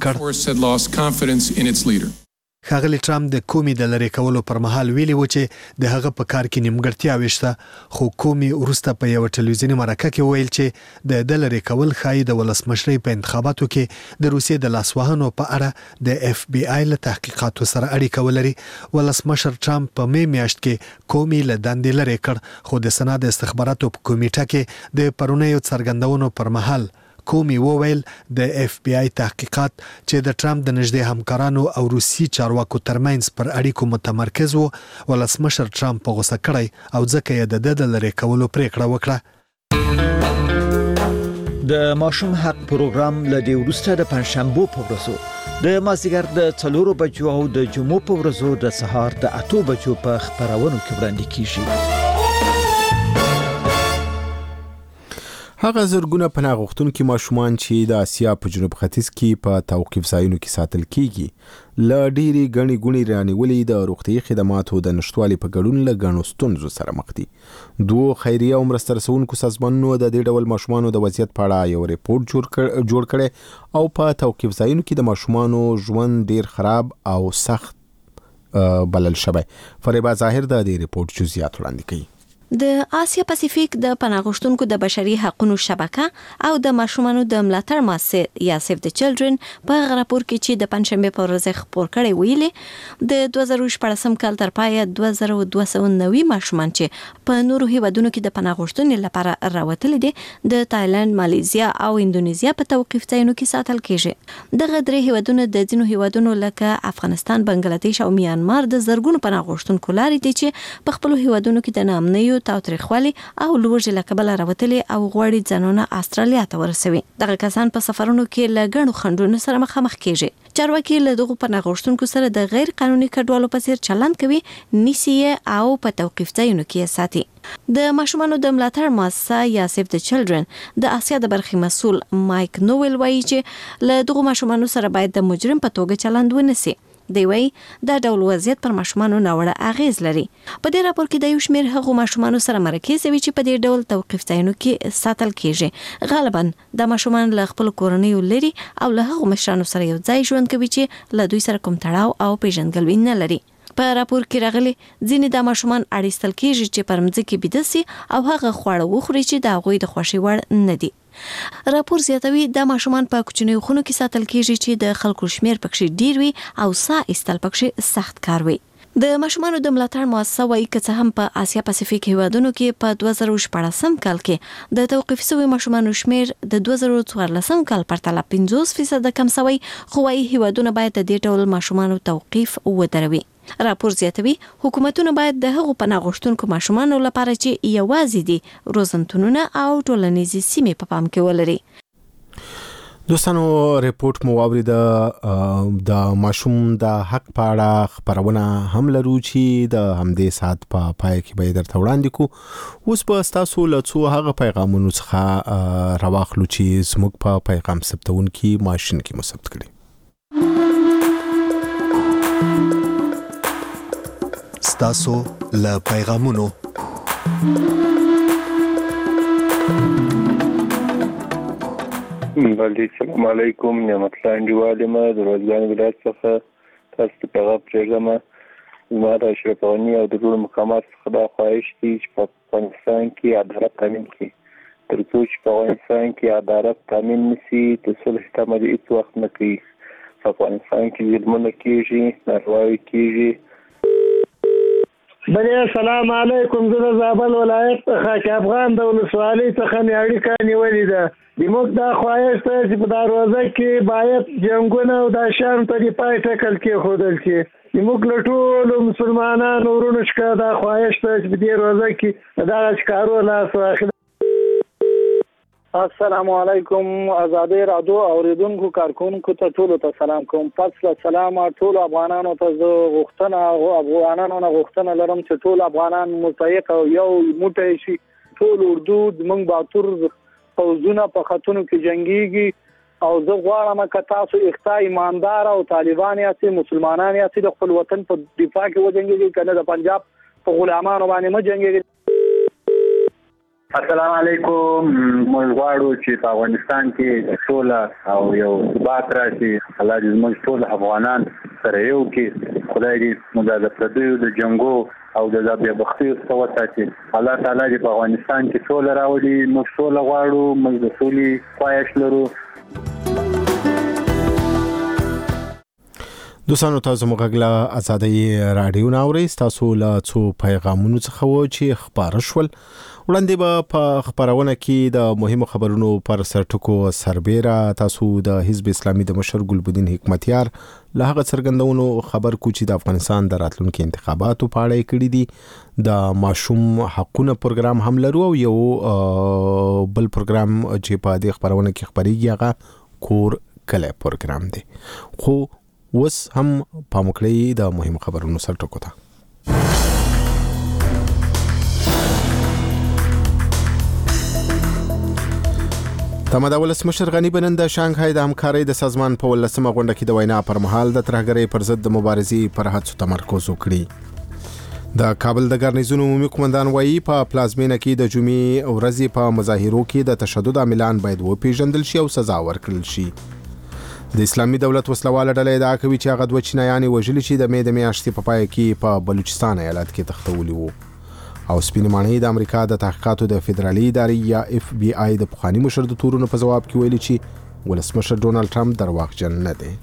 Speaker 5: کړ. ښاغلی ټرمپ د کومي د لرې کولو پر مهال ویلي و چې د هغه په کار کې نیمګړتیاوې شته، خو کومي وروسته په یوه ټلویزیوني مرکه کې ویل چې د د لرې کول ښایي د ولسمشرۍ په انتخاباتو کې د روسیې د لاسوهنو په اړه د اف بی آی له تحقیقاتو سره اړیکه ولري. ولسمشر ټرمپ په می میاشت کې کومي له دندې لرې کړ، خو د سنا د استخباراتو په کمیټه کې د پرونیو څرګندونو پر مهال کومي وویل د اف بی آی تحقیقات چې د ټرمپ د نږدې همکارانو او روسي چارواکو ترمنځ پر اړیکو متمرکز وو، ولسمشر ټرمپ په غوسه کړی او ځکه یې د د لرې کولو پریکړه وکړه.
Speaker 11: د ماشوم حق پروګرام لدی ورسته د پنځشنبه په ورځو د مازیګر د څلورو بجو او د جمعو په ورځو د سهار د اته بجو په خبرونو کې وړاندې کیږي.
Speaker 1: هغه زرګونه پناه غوښتونکي ماشومان چې د آسیا په جنوب ختیځ کې په توقیف ځایونو کې ساتل کیږي له ډېری غني غوني رانیولې د روغتي خدماتو د نشټوالي په ګډون له غنو ستونزو سره مخ دي. دوه خیریه او مرسته رسونکو سازمانونو د دې ډول ماشومانو د وضعیت په اړه یو ریپورت جوړ کړ جوړ کړي او په توقیف ځایونو کې د ماشومانو ژوند ډېر خراب او سخت بلل شوی. فریبا ظاهر د دې ریپورت جزئیات وړاندې کوي.
Speaker 12: د آسیا پاسفیک د پناه غوښتونکو د بشري حقوقو شبکه او د ماشومانو د ملاتړ مؤسسه یا سیف د چلډرن په غراپور کې چې د پنځشنبه په ورځ خبر کړي ویلي د دوه زره شپږ کال تر پایه دوه زره دوه سوه نوي ماشومان چې په نورو هیوادونو کې د پناه غوښتنې لپاره راوتل دي د تایلند، مالیزیا او اندونیزیا په توقیف ځایونو کې ساتل کیږي. دغه درې هیوادونه د ځینو هیوادونو لکه افغانستان، بنگلاديش او میانمار د زرګونو پناه غوښتونکو لاري دي چې په خپل هیوادونو کې د نامنیو تاوتریخوالي او لوږې له کبله راوتلي او غواړي ځانونه استرالیا ته ورسوي. دغه کسان په سفرونو کې له ګڼو خنډونو سره مخامخ کیږي. چارواکي له دغو پناه غوښتونکو سره د غیر قانوني کډوالو په څیر چلند کوي، نیسي او په توقیف ځایونو کې ساتي. د ماشومانو د ملاتړ مؤسسه یا سیف د چلډرن د آسیا د برخې مسؤل مایک نوویل وایي چې له دغو ماشومانو سره باید د مجرم په توګه چلند ونسی. دی وی دا ډول وضعیت پر ماشومانو ناوړه اغیز لري. په دې راپور کې د یو شمېر هغو ماشومانو سره مرکه شوی چې په دې ډول توقیف ځایونو کې ساتل کیږي. غالبا د ماشومان له خپل کورنیو لري او له هغو مشرانو سره یو ځای ژوند کوي چې له دوی سره کوم تړاو او پیژندګلوي نه لري. په راپور کې راغلي ځینې د ماشومان اړیستل کیږي چې پر مځکه بيده سي او هغه خواړه وخوري چې د هغوی د خوښي وړ نه دي. راپور زیاتوي د ماشومان په کوچنیو خونو کې ساتل کیږي چې د خلکو شمیر پکې ډیر وي او ساه ایستل پکې سخت کار وي. د ماشومانو د ملاتړ مؤسسه وايي چې هم په آسیا پاسفیک هیوادونو کې په دوه زره شپږ کال کې د توقیف شوی ماشومانو شمیر د دوه زره څوارلسم کال په پرتله پنځوس فیصد کم شوی، خو وايي هیوادونه باید د دې ډول ماشومانو توقیف ودروي. راپور زیاتوي حکومتونه باید د هغو پناه غوښتونکو ماشومانو لپاره چې یوازې دي روزنتونونه او ټولنیزې سیمې په پام کې ولري.
Speaker 1: دوستانو ریپورت مو واورید د ماشوم د حق په اړه خبرونه هم لرو چې د همدې سات په پای کې به درته وړاندې کو. اوس به تاسو له څو هغه پیغامونو څخه راواخلو چې زموږ په پیغام ثبتونکي ماشين کې مو ثبت کړي.
Speaker 5: ستاسو له پیغامونو
Speaker 13: بله السلام علیکم، نعمت الله انډیواله ما د روزګان ولایت څخه تاسو ته پیغام پرېږدم. زما د اشرف غني او د ټولو مقاماتو څخه دا خواهش دی چې په افغانستان کې عدالت تامین کړي. تر څو چې په افغانستان کې عدالت تامین نشي د صلح تمدید هیڅ وخت نه کوي. په افغانستان کې ظلمونه کېږي، نارواوې کېږي.
Speaker 14: بله السلام علیکم، زه د زابل ولایت څخه افغان د ولسوالۍ څخه مې اړیکه نیولې ده. زموږ دا خواهش دی چې په دا روزه کې باید جنګونه او د شیانو ته د پای ټکل کېښودل شي. زموږ له ټولو مسلمانانو ورونو څخه دا خواهش دی چې په دې روزه کې دغه ښکارو لاس واخلي.
Speaker 15: السلام علیکم آزادی رادیو اوریدونکو کارکونکو ته ټول ته سلام کوم. پس له سلام ټول افغانانو ته زه غوښتنه او افغانانو نه غوښتنه لرم چې ټول افغانان متحد او یو موټی شي. ټول اردو موږ باتور فوزونه په خطونو کې جنگيږي او زه غواړم چې تاسو اختا ایماندار او طالبان یاستئ، مسلمانان یاستئ، د خپل وطن په دفاع کې وجنګيږي، کنه د پنجاب په غلامانو باندې ما جنگيږي.
Speaker 3: السلام علیکم. موږ غواړو چې په افغانستان کې سوله او یو ثبات راشي. الله دې موږ ټول افغانان سره یو کې، خدای دې موږ د پردیو د جنگو او د بیا بختیو څخه وساتي. الله تعالی دې په افغانستان کې سوله راوړي. موږ سوله غواړو، موږ د سولې خواهش لرو.
Speaker 1: دوستانو تاسو مغلا ازادي رادیو ناوړی، تاسو لا څو پیغامونو څخه و چې خبر شول. وړاندې به په خبرونه کې د مهمو خبرونو پر سرټکو سربېره تاسو د حزب اسلامي د مشر ګلبدین حکمتیار له هغه څرګندونو خبر کو چې د افغانستان د راتلونکو انتخاباتو په اړه کړي دي. د ماشوم حقوقو پروګرام هم لرو او یو بل پروګرام چې په دې خبرونه کې خبريږي هغه کور کله پروګرام دی. خو وس هم پامکړی د مهمو خبرونو سرټکو ته. تمه د ولسمشر غنی بنن د شانګهای د همکارۍ د سازمان په ولسمه غونډه کې د وینا پر مهال د ترهګرۍ پر ضد د مبارزې پر هڅو تمرکز وکړي. د کابل د ګارنیزون عمومي قومندان وایي په پلازمینه کې د جمعې ورځې په مظاهرو کې د تشدد عاملان باید وپیژندل شي او سزا ورکړل شي. د اسلامي دولت وسلواله ډلې ادعا کوي چې هغه دوه چینایانې وژلي چې د مې د میاشتې په پای کې په بلوچستان ایالت کې تختولي وو. او سپین مانی د امریکا د تحقیقاتو د فدرالي ادارې یا اف بی آی د پخوانی مشر د تورونو په جواب کې ویلي چې ولسمشر ډونالد ټرمپ درواغجن نه دی.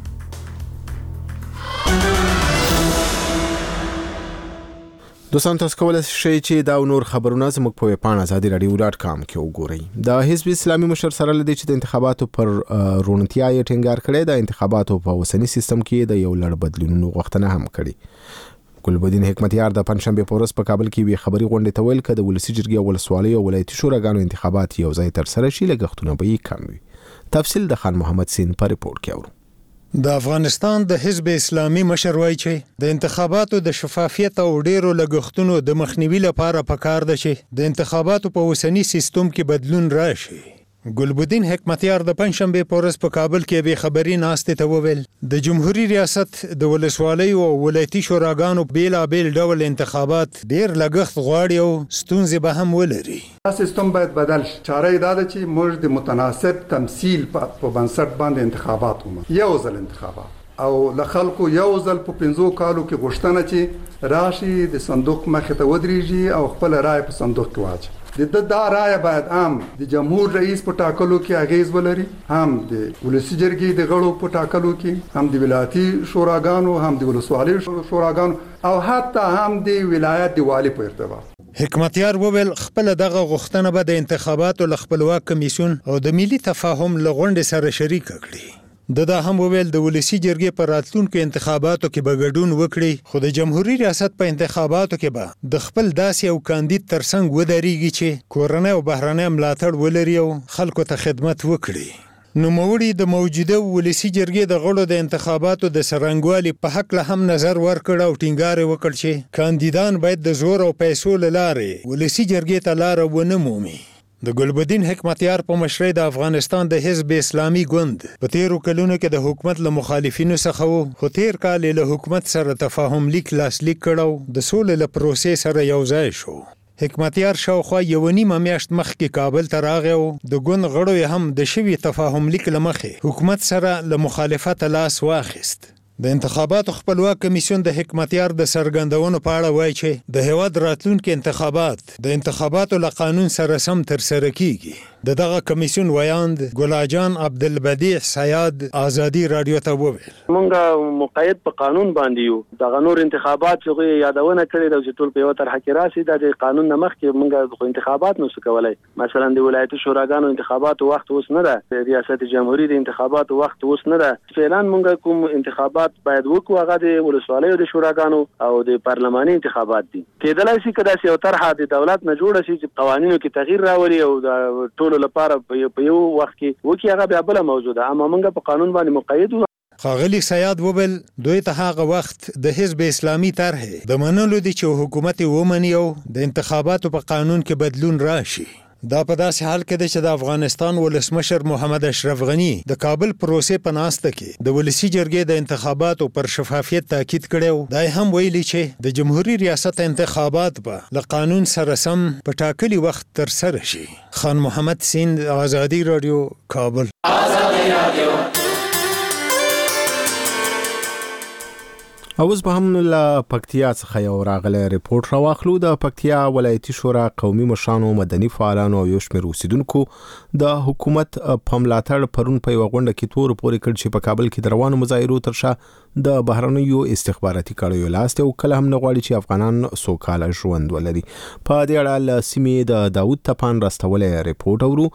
Speaker 1: دوستان تاسو کولای شئ چې دا نور خبرونه زموږ په ویبپاڼه ازادي رادیو ډاټ کام کې وګورئ. د حزب اسلامي مشر سره لدی چې د انتخاباتو پر رونتیا یې ټینګار کړی، د انتخاباتو په اوسنی سیستم کې د یو لړ بدلونونو غوښتنه هم کړې. ګلبدین حکمتیار د پنځشنبه په ورځ په کابل کې وی خبري غونډه ته ویل کړه د ولسی جرګې او ولسوالۍ او ولایتي شوراګانو انتخابات یو ځای تر سره شي، لګښتونه به یې کم وي. تفصیل د خان محمد سین په ریپورت کې اورو.
Speaker 16: د افغانستان د حزب اسلامي مشر وایي چې د انتخاباتو د شفافیت او ډیرو لګښتونو د مخنیوي لپاره پکار ده چې د انتخاباتو په اوسنی سیستم کې بدلون راشي. ګلبدین حکمتیار د پنځشنبه په ورځ په کابل کې به خبري ناستې ته وویل د جمهوریت ریاست د ولسوالۍ او ولایتي شوراګانو بیلابیل ډول انتخابات ډیر لګښت غواړي او ستونزې به هم ولري.
Speaker 17: سیستم باید بدل شي. چاره یې دا ده چې موږ د متناسب تمثيل په بنسټ باندې انتخابات ومنو، یو ځل انتخابات او له خلکو یو ځل په پنځو کالو کې غوښتنه چې راشي د صندوق مخې ته ودرېږي او خپل رائے په صندوق کې واچي. د دا رائے باید هم د جمهور رئیس په ټاکلو کې اغیز ولري، هم د ولسی جرګې د غړو په ټاکلو کې، هم د ولایتي شوراګانو، هم د ولسوالۍ شوراګانو او حتی هم د ولایت د والی په ارتباط.
Speaker 16: حکمتیار وویل خپل دغه غوښتنه به د انتخاباتو ل خپلواک کمیسیون او د ملي تفاهم لغونډې سره شریک کړي. د دا هم وویل د ولسی جرګې په راتلونکو انتخاباتو کې به ګډون وکړي، خو د جمهوریت ریاست په انتخاباتو کې به د خپل داسې او کاندید ترڅنګ ودرېږي چې کورنۍ او بهرنۍ ملاتړ ولري او خلکو ته خدمت وکړي. نوموړي د موجوده ولسی جرګې د غړو د انتخاباتو د سرنګوالي په حق له هم نظر ورکړ او ټینګار وکړ چې کاندیدان باید د زور او پیسو له لارې ولسی جرګې ته لار ونه مومي. د ګلبدین حکمتیار په مشرۍ د افغانستان د حزب اسلامي ګوند په تیرو کلونو کې د حکومت له مخالفینو څخه وو، خو تیر کال له حکومت سره تفاهم لیک لاسلیک کړو، د سولې له پروسې سره یو ځای شو. حکمتیار شاوخوا یو نیمه میاشت مخکې کابل ته راغی او د ګوند غړو هم د شوي تفاهم لیک له مخې حکومت سره له مخالفت لاس واخیست. د انتخاباتو خپلواک کمیسیون د حکمتیار د سرګندونو په اړه وایي چې د هیواد راتلونکي انتخابات د انتخاباتو له قانون سره سم ترسره کیږي. د دغه کمیسیون ویاند ګلاجان عبدالبدیع سیاد ازادي رادیو ته وویل
Speaker 18: مونږه مقید په قانون باندې یو، دغه نور انتخابات چې یادونه کړې ده چې ټول په یو طرح کې راسي د قانون نه مخکې مونږه انتخابات نو څه کولای. مثلا د ولایتي شوراګانو انتخاباتو وخت اوس نه ده، ریاست جمهوریت د انتخاباتو وخت اوس نه ده. فعلا مونږه کوم انتخابات باید وکړو هغه د ولسوالۍ او د شوراګانو او د پارلماني انتخابات دي. کېدلای شي کدا چې یو طرح د دولت نه جوړ شي چې قوانینو کې تغییر راولي او د ټول ټولو لپاره په یو وخت کې وکي هغه بیا بل موجوده اما موږ په قانون باندې مقید وو.
Speaker 16: ښاغلي سیاد وویل دوی ته هغه وخت د حزب اسلامي طرحې د منلو دي چې حکومت ومني او د انتخاباتو په قانون کې بدلون راشي. دا په داسې حال کې دی چې د افغانستان ولسمشر محمد اشرف غني د کابل پروسې په ناسته کې د ولسي جرګې د انتخاباتو پر شفافیت تاکید کړی. دا هم ویلي چې د جمهوریت ریاست انتخابات به له قانون سره سم په ټاکلي وخت ترسره شي. خان محمد سیند، آزادي رادیو، کابل.
Speaker 1: آزادي رادیو. اوس به هم له پکتیا څخه یو راغلی ریپورت راواخلو. د پکتیا ولایتي شورا قومي مشرانو، مدني فعالانو او یو شمېر اوسیدونکو د حکومت په ملاتړ پرون په یوه غونډه کې تور پورې کړ چې په کابل کې د روانو مظاهرو تر شا د بهرنیو استخباراتي کړیو لاس دی او کله هم نه غواړي چې افغانان سوکاله ژوند ولري. په دې اړه له سیمې د داود تپان راستولی ریپورت اورو.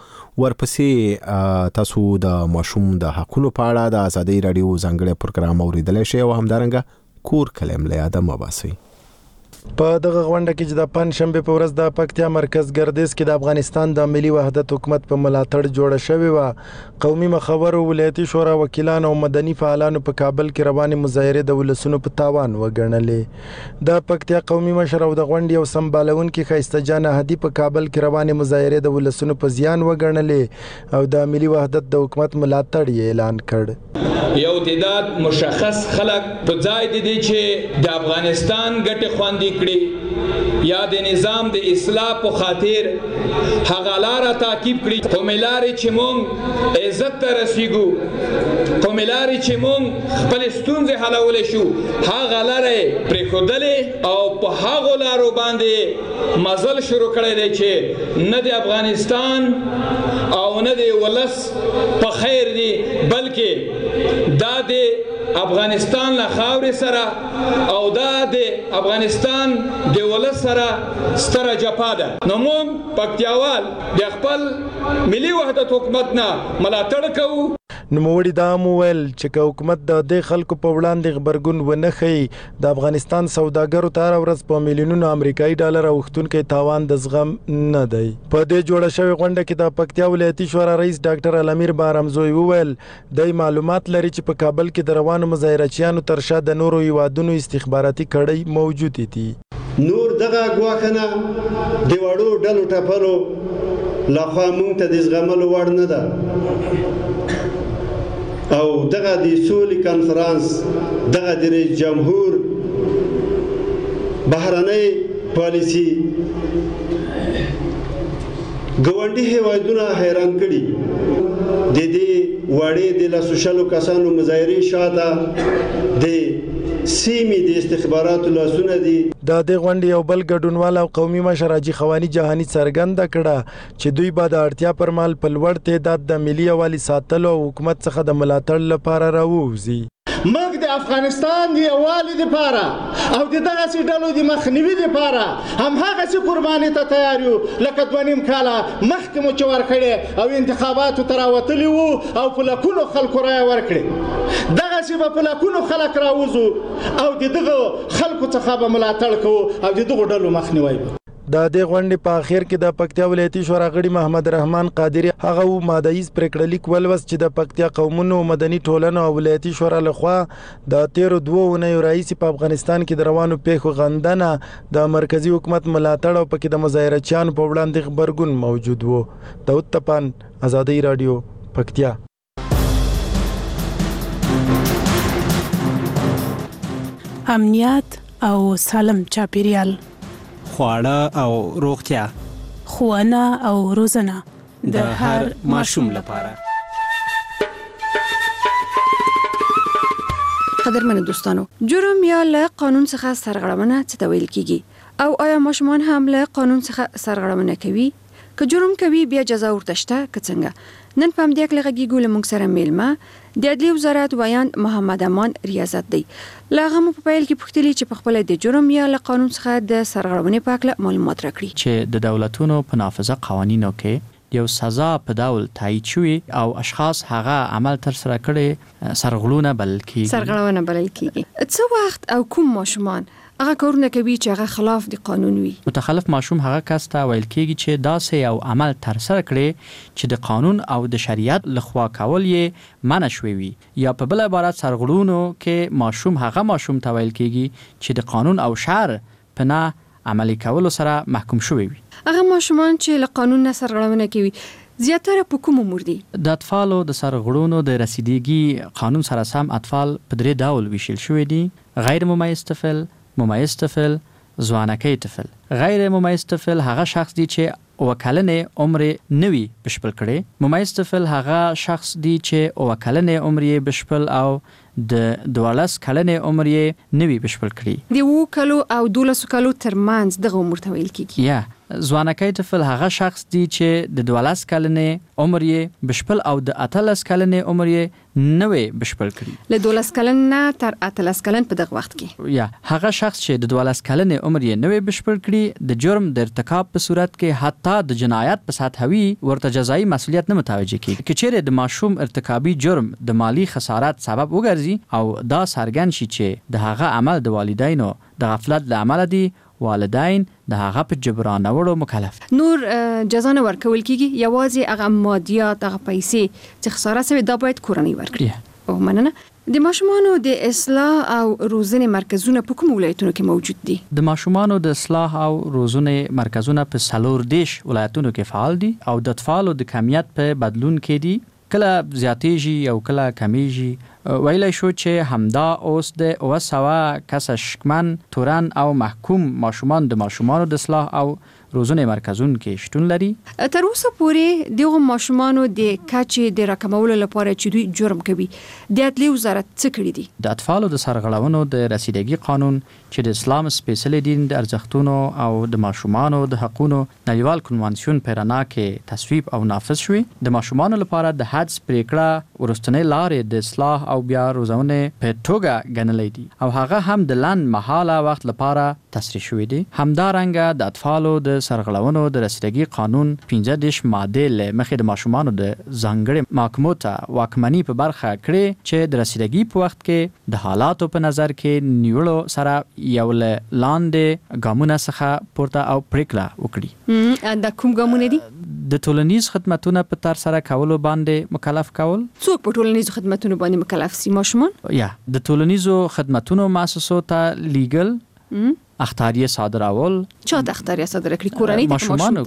Speaker 1: ورپسې تاسو د ماشوم د حقونو په اړه د آزادۍ راډیو ځانګړی پروګرام اوریدلی شئ او همدارنګه کور کلم له یاده مه باسئ.
Speaker 19: په دغه غونډه کې چې د پنځ شنبه په ورځ د پکتیا مرکز ګردیز کې د افغانستان د ملي وحدت حکومت په ملاتړ جوړه شوې و، قومي مخورو، ولایتي شورا وکیلان او مدني فعالانو په کابل کې روانې مظاهرې د ولسونو په تاوان وګڼلې. د پکتیا قومي مشر او د غونډې یو سمبالونکي ښایسته جان احدي په کابل کې روانې مظاهرې د ولسونو په زیان وګڼلې او د ملي وحدت د حکومت ملاتړ یې اعلان کړ.
Speaker 20: یو تعداد مشخص خلک په ځای دي چې د افغانستان ګټې خوندي کړي یا د نظام د اصلاح په خاطر هغه لاره تعقیب کړي. کومې لارې چې مونږ عزت ته رسیږو، کومې لارې چې مونږ خپل ستونزې حلولی شو، هغه لارې پرېښودلې او په هغو لارو باندې مزل شروع کړی دی چې نه د افغانستان او نه د ولس په خیر دی، بلکې دا د افغانستان له خاورې سره او دا د افغانستان د ولس سره ستره جفا ده. نو موږ پکتیاوال د خپل ملي وحدت حکومت نه ملاتړ کوو.
Speaker 19: نوموړي دا هم وویل چې که حکومت د دې خلکو په وړاندې غبرګون ونه ښیي، د افغانستان سوداګرو ته هره ورځ په میلیونونو امریکایي ډالر اوښتونکی تاوان د زغم نه دی. په دې جوړه شوې غونډه کې د پکتیا ولایتي شورا رئیس ډاکټر الامیر بارمزوی وویل دی معلومات لري چې په کابل کې د روانو مظاهرچیانو تر شا د نورو هیوادونو استخباراتي کړۍ موجودې دي.
Speaker 21: نور دغه ګواښنه د وړو ډلو ټپلو لخوا موږ ته د زغملو وړ نه ده او دغه د سولې کنفرانس، دغه د رئیس جمهور بهرنۍ پالیسي ګاونډي هیوادونه حیران کړي. د دې وړې د لسو شلو کسانو مظاهرې شاته د سیمې د استخباراتو لاسونه دي.
Speaker 19: د دې غونډې یو بل ګډونوال او قومي مشر حاجي خواني جهاني څرګنده کړه چې دوی به د اړتیا پر مهال په لوړ تعداد د ملي یووالي ساتلو او حکومت څخه د ملاتړ لپاره راووځي.
Speaker 22: موږ د افغانستان د یووالي لپاره او د دغسې ډلو د مخنیوي لپاره همهغسې قرباني ته تیار یو لکه دوه نیم کاله مخکې مو چې ورکړې او انتخاباتو ته راوتلي وو او په لکونو خلکو رایه ورکړې. دغسې به په لکونو خلک راوځو او د دغو خلکو څخه به ملاتړ کوو او د دغو ډلو مخنیوی به.
Speaker 19: د دې غونډې په اخر کې د پکتیا ولایتي شورا غړي محمد رحمان قادری هغه و مادهیز پریکړه لیک ولوست چې د پکتیا قومونو، مدني ټولنو او ولایتي شورا لخوا د تیرو دوه اونیو راهیسې په افغانستان کې د روانو پیښو غندنه، د مرکزی حکومت ملاتړ او پکې د مظاهرچیانو په وړاندې غبرګون موجود و. داود تپان، آزادۍ راډیو، پکتیا.
Speaker 23: امنیت او سالم چاپیریال،
Speaker 24: خواړه او روغتیا،
Speaker 23: ښوونه او روزنه
Speaker 24: د هر ماشوم لپاره.
Speaker 25: قدرمنو دوستانو، جرم یا له قانون څخه سرغړونه څه ته ویل کیږي او آیا ماشومان هم له قانون څخه سرغړونه کوي؟ که جرم کوي بیا جزا ورته شته که څنګه؟ نن په همدې اړه غږیږو له موږ سره میلمه د عدلیې وزارت ویاند محمد امان ریاضت دی. له هغه مو په پیل کې پوښتلي چې په خپله د جرم یا له قانون څخه د سرغړونې په اړه معلومات راکړي.
Speaker 26: چې د دولتونو په نافذه قوانینو کې یو سزا په ډول تایید شوی او اشخاص هغه عمل تر سره کړي سرغړونه بلل کیږي.
Speaker 25: سرغړونه بلل کیږي. څه وخت او کوم ماشومان هغه کارونه کوي چې هغه خلاف د قانون وي.
Speaker 26: متخلف ماشوم هغه کس ته ویل کېږي چې داسې یو عمل ترسره کړي چې د قانون او د شریعت لخوا کول یې منع شوی وي، یا په بل عبارت سرغړونو کې ماشوم هغه ماشوم ته ویل کېږي چې د قانون او شرع په نه عملي کولو سره محکوم شوی وي.
Speaker 25: هغه ماشومان چې له قانون نه سرغړونه کوي زیاتره په کوم عمر دي؟
Speaker 26: د اطفالو د سرغړونو د رسیدګي قانون سره سم اطفال په درې ډول ویشل شوی دي: غیر ممیز طفل، ممیز طفل، ځوانکی طفل. غیر ممیز طفل هغه شخص دی چې اوه کلنې عمر نوي بشپړ کړي. ممیز طفل هغه شخص دی چې اوه کلنې عمر یې بشپړ او د دولس کلنې عمر یې نوي بشپړ کړي.
Speaker 25: د اوه کلو او دولس کلو ترمنځ دغه عمر ته ویل کېږي.
Speaker 26: یا ځوانکی طفل هغه شخص دی چې د دولس کلنې عمر یې بشپړ او د اتلس کلنې عمر یې نوي بشپړ کړي.
Speaker 25: له دولس کلن نه تر اتلس کلن په دغه وخت کې
Speaker 26: یا هغه شخص چې د دولس کلنې عمر یې نوي بشپړ کړي د جرم د ارتکاب په صورت کې حتی د جنایت په سطح وي ورته جزایي مسؤلیت نه متوجه کیږي. که چیرې د ماشوم ارتکابي جرم د مالی خسارت سبب وګرځي او دا څرګند شي چې د هغه عمل د والدینو د غفلت له امله دی، والدین د هغه په جبرانولو مکلف.
Speaker 25: نور جزا نه ورکول کیږي، یوازې هغه مادیات، هغه پیسې چې خساره شوی دا باید کورنۍ ورکړي. او مننه. د ماشومانو د اصلاح او روزنې مرکزونه په کوم ولایتونو کې موجود دي؟
Speaker 26: د ماشومانو د اصلاح او روزنې مرکزونه په څلور دیش ولایتونو کې فعال دي او د اطفالو د کمیت په بدلون کې دي، کله زیاتېږي او کله کمیږي. ویلای شو چې همدا اوس د اوه سوه کسه شکمن، تورن او محکوم ماشومان د ماشومانو د اصلاح او روزنې مرکزونو کې شتون لري.
Speaker 25: تر اوسه پورې دغه ماشومانو د کچې د راکمولو لپاره چې دوی جرم کوي د عدلیې وزارت څه کړي دي؟
Speaker 26: د اطفالو د سرغړونو د رسیدګي قانون چې د اسلام سپیڅلي دین د ارزښتونو او د ماشومانو د حقوقو نړیوال کنوانسیون په رڼا کې تصویب او نافذ شوی. د ماشومانو لپاره د حدس پریکړه ورستنې لارې د اصلاح او بیا روزنې په توګه ګڼلې دي او هغه هم د لنډ مهاله وخت لپاره تصریح شوی دي. همدارنګه د اطفالو د سرغړونو د رسیدګي قانون پنځه دېرش ماده له مخې د ماشومانو د ځانګړي محکمو ته واکمني په برخه کړي چې د رسیدګي په وخت کې د حالاتو په نظر کې نیولو سره یو له لاندې ګامونه څخه پورته او پریکړه وکړي.
Speaker 25: دا کوم ګامونه دي؟
Speaker 26: د ټولنیز خدماتونو په تر سره کولو باندې مکلف کول.
Speaker 25: څوک په ټولنیزو خدماتونو باندې مکلف سي؟ ماشومان؟
Speaker 26: یا د ټولنیزو خدماتونو مؤسسو ته لیګل اختاریه صادرول.
Speaker 25: چا ته اختاریه صادره کړي؟ کورنۍ ته
Speaker 26: ماشومانو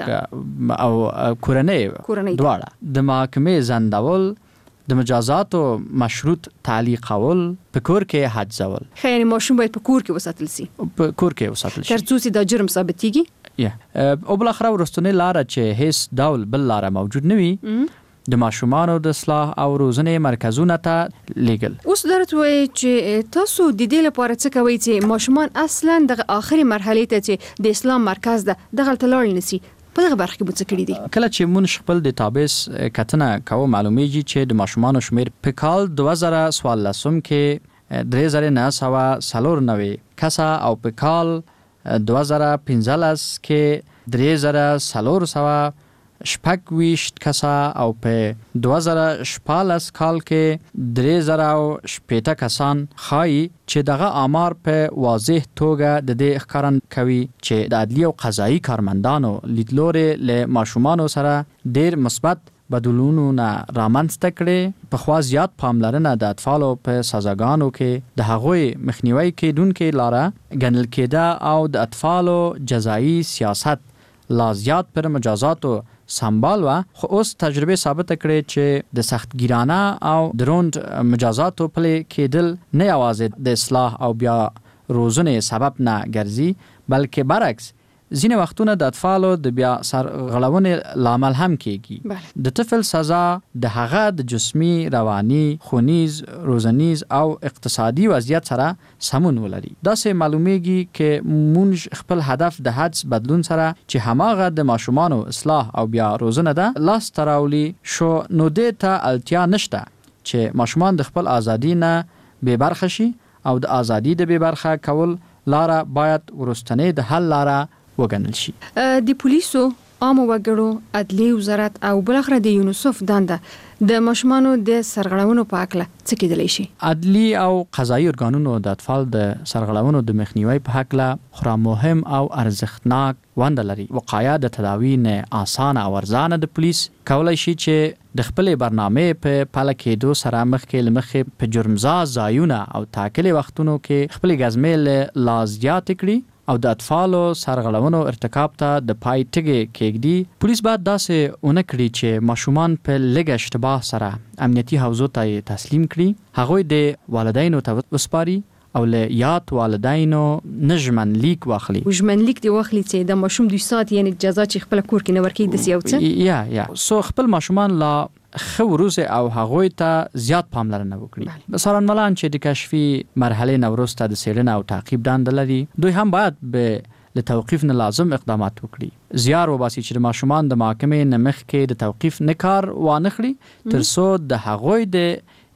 Speaker 26: او کورنۍ دواړه. د محکمې زندول، د مجازاتو مشروط تعلیقول، په کور کې حجزول.
Speaker 25: خیر ماشوم باید په کور کې وساتل سي.
Speaker 26: په کور کې وساتل شي
Speaker 25: تر څو چې دا جرم ثابتېږي.
Speaker 26: یا او بل اخر ورستنې لار چې هیڅ ډول بل لار موجود نه وي د ماشومانو د اصلاح او روزنې مرکزونه ته لیګل.
Speaker 25: اوس درته وایي چې تاسو د دې لپاره څه کوئ چې ماشومان اصلا د آخري مرحلې ته چې د اسلام مرکز ده دغه تلل نسی په دغه برخه کې به څه کړی دي؟
Speaker 26: کله چې مونږ خپل د تابس کتنه کوو معلومیږي چې د ماشومانو شمیر په کال دوه زره څوارلسم کې درې زره نه سوه څلور نوي کسه او په کال دوه زره پنځلس کې درې زره څلور سوه شپږ ویشت کسه او په دوه زره شپاړس کال کې درې زره او شپېته کسان ښایي چې دغه آمار په واضح توګه د دې ښکارن کوي چې د عدلیې او قضایي کارمندانو لیدلوري له ماشومانو سره ډېر مثبت بدلونونه رامنځته کړي. پخوا زیات پاملرنه د اطفالو په سزاګانو کې د هغوی مخنیوي کېدونکې لاره ګڼل کېده او د اطفالو جزایي سیاست لا زیات پر مجازاتو سنبال و. خو اوس تجربه ثابت کړي چې د سختگیرانه او دروند مجازاتو پلي کېدل نه یوازې د اصلاح او بیا روزنې سبب نه ګرځي بلکې برعکس ځینې وختونه د اطفالو د بیا سرغړونې لامل هم کېږي. د طفل سزا د هغه د جسمي، رواني، خونیز، روزنیز او اقتصادي وضعیت سره سمون ولري. داسې معلومیږي چې مونږ خپل هدف د حدس بدلون سره چې هماغه د ماشومانو اصلاح او بیا روزنه ده لاس تراولي شو نو دې ته اړتیا نشته چې ماشومان د خپل ازادي نه بې برخه شي او د ازادي د بې برخه کول لاره باید ورستنې د حل لاره وګڼل شي.
Speaker 25: د پولیسو عامو وګړو عدلي وزارت او بلخره د یونیسف دنده د ماشومانو د سرغړونو په اړه څه کېدلی شي؟
Speaker 26: عدلي او قضایي ارګانونو د اطفال د سرغړونو د مخنیوي په اړه خورا مهم او ارزښتناک ونده لري. وقایه د تداوی نه اسانه او ارزانه د پولیس کولای شي چې د خپلې برنامې په پاله کېدو سره مخکې لمخې په جرمزا ځایونه او ټاکلي وختونو کې خپلې ګزمې لا زیات کړي او د اطفالو سرغړونو ارتکاب ته د پای ټګي کېږدي. پولیس باید داسې ونه کړي چې ماشومان په لږ اشتباه سره امنیتي حوزو ته تسلیم کړي، هغوی د والدینو ته وسپاري او له یاد والدینو نجمن لیک واخلي.
Speaker 25: وجمن لیک دی واخلي چې د ماشوم دوی سات یعنی جزا چې خپل کور کې نه ورکې د سیاوڅه
Speaker 26: یا یا سو خپل ماشومان لا خو روزه او هغوی ته زیات پاملرنه وکړي. سرانملان چې د کشفي مرحله نوروسته د سیرنه او تعقیب دنده لري، دوی هم باید به له توقیف نه لازم اقدامات وکړي. زیار وباسي چې د ماشومان د محکمې نه مخکې د توقیف نه کار وانه خړي تر څو د هغوی د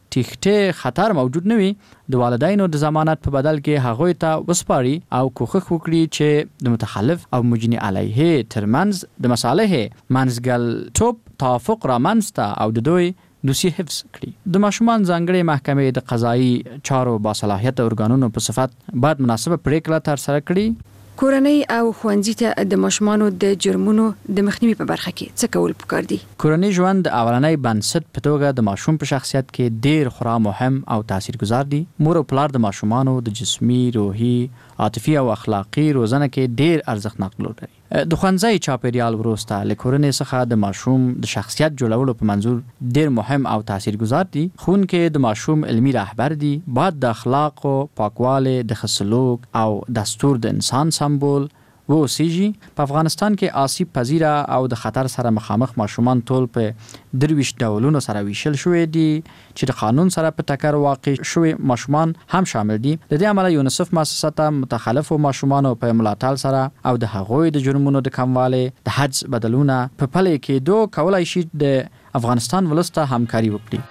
Speaker 26: تخته خطر موجود نه وي. د والدینو د ضمانت په بدل کې هغوی ته وسپاري او کوښښ وکړي چې د متخلف او مجني علیه ترمنځ د مصالحه منځګل توپ توافق را منځته او د دوی دوسیه حفظ کړي. د ماشومان ځانګړي محکمې د قضایي چارو باصلاحیت ارګانونو په صفت باید مناسبه پریکړه تر سره کړي.
Speaker 25: کورنۍ او ښوونځي ته د ماشومانو د جرمونو د مخنیوي په برخه کې څه کول پکار دي؟
Speaker 26: کورنۍ ژوند د اولنۍ بنسټ په توګه د ماشوم په شخصیت کې ډیر خورا مهم او تاثیرګذار دي. مور او پلار د ماشومانو د جسمي، روحي، عاطفي او اخلاقی روزنه کې ډیر ارزښتناک رول لري. د ښوونځي چاپیریال وروسته له کورنۍ څخه د ماشوم د شخصیت جوړولو په منظور ډیر مهم او تاثیرګذار دي. ښوونکي د ماشوم علمي رهبر دي، باید د اخلاق او پاکواله، د خصلوک او دستور د انسان سمبول و سیجی. په افغانستان کې آسیب پذیره او د خطر سره مخامخ ماشومان ټول په درویش ډولونو سره ویشل شوې دي چې د قانون سره په ټکر واقع شوې ماشومان هم شامل دي. د دې عمله یونیسف مؤسسه متخلفو ماشومانو په ملاتړ سره او د هغوی د جرمونو د کموالي د حد بدلونه په پلي کېدو کولای شي د افغانستان ولسته همکاري وکړي.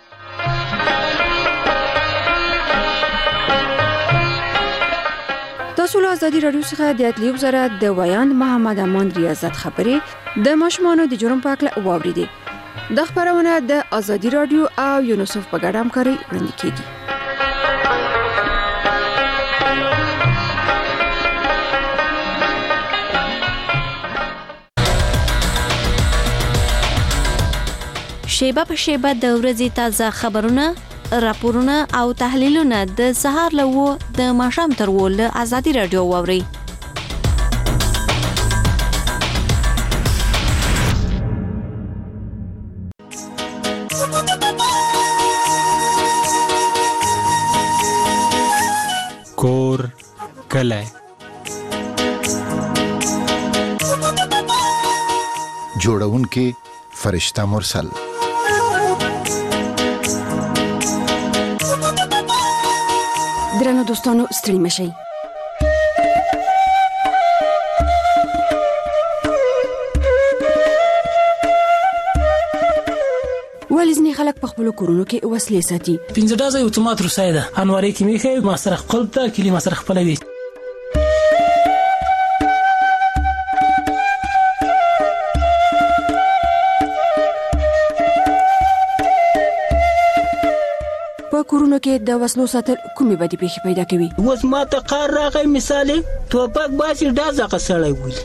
Speaker 25: تاسو له ازادي رادیو څخه د عدلي وزارت د ویاند محمد امان ریاضت خبرې د ماشومانو د جرم په اړه واوریدې. د خبرونه د ازادي رادیو او یونیسف په ګډه همکاري وړاندې کیږي.
Speaker 12: شیبه په شیبه د ورځې تازه خبرونه، راپورونه او تحلیلونه د سهار له و د ماښام تر و له ازادي رادیو واوري.
Speaker 24: کور کله
Speaker 2: جوړونکې فرشته مرسل.
Speaker 25: درنو دوستانو ستړي مشئ. ولې ځینې خلک په خپلو کورونو کې وسلې ساتي؟
Speaker 6: پنځه ډازه اتومات روسۍ ده، انوارې کې میښی ما سره خپل ته کلي ما سره خپله وي.
Speaker 25: په کورونو کې د وسلو ساتل کومې بدې پیښې پیدا کوي؟
Speaker 6: اوس ما ته قار راغی، مثالې توپک باسي ډاز هغه سړی بولي.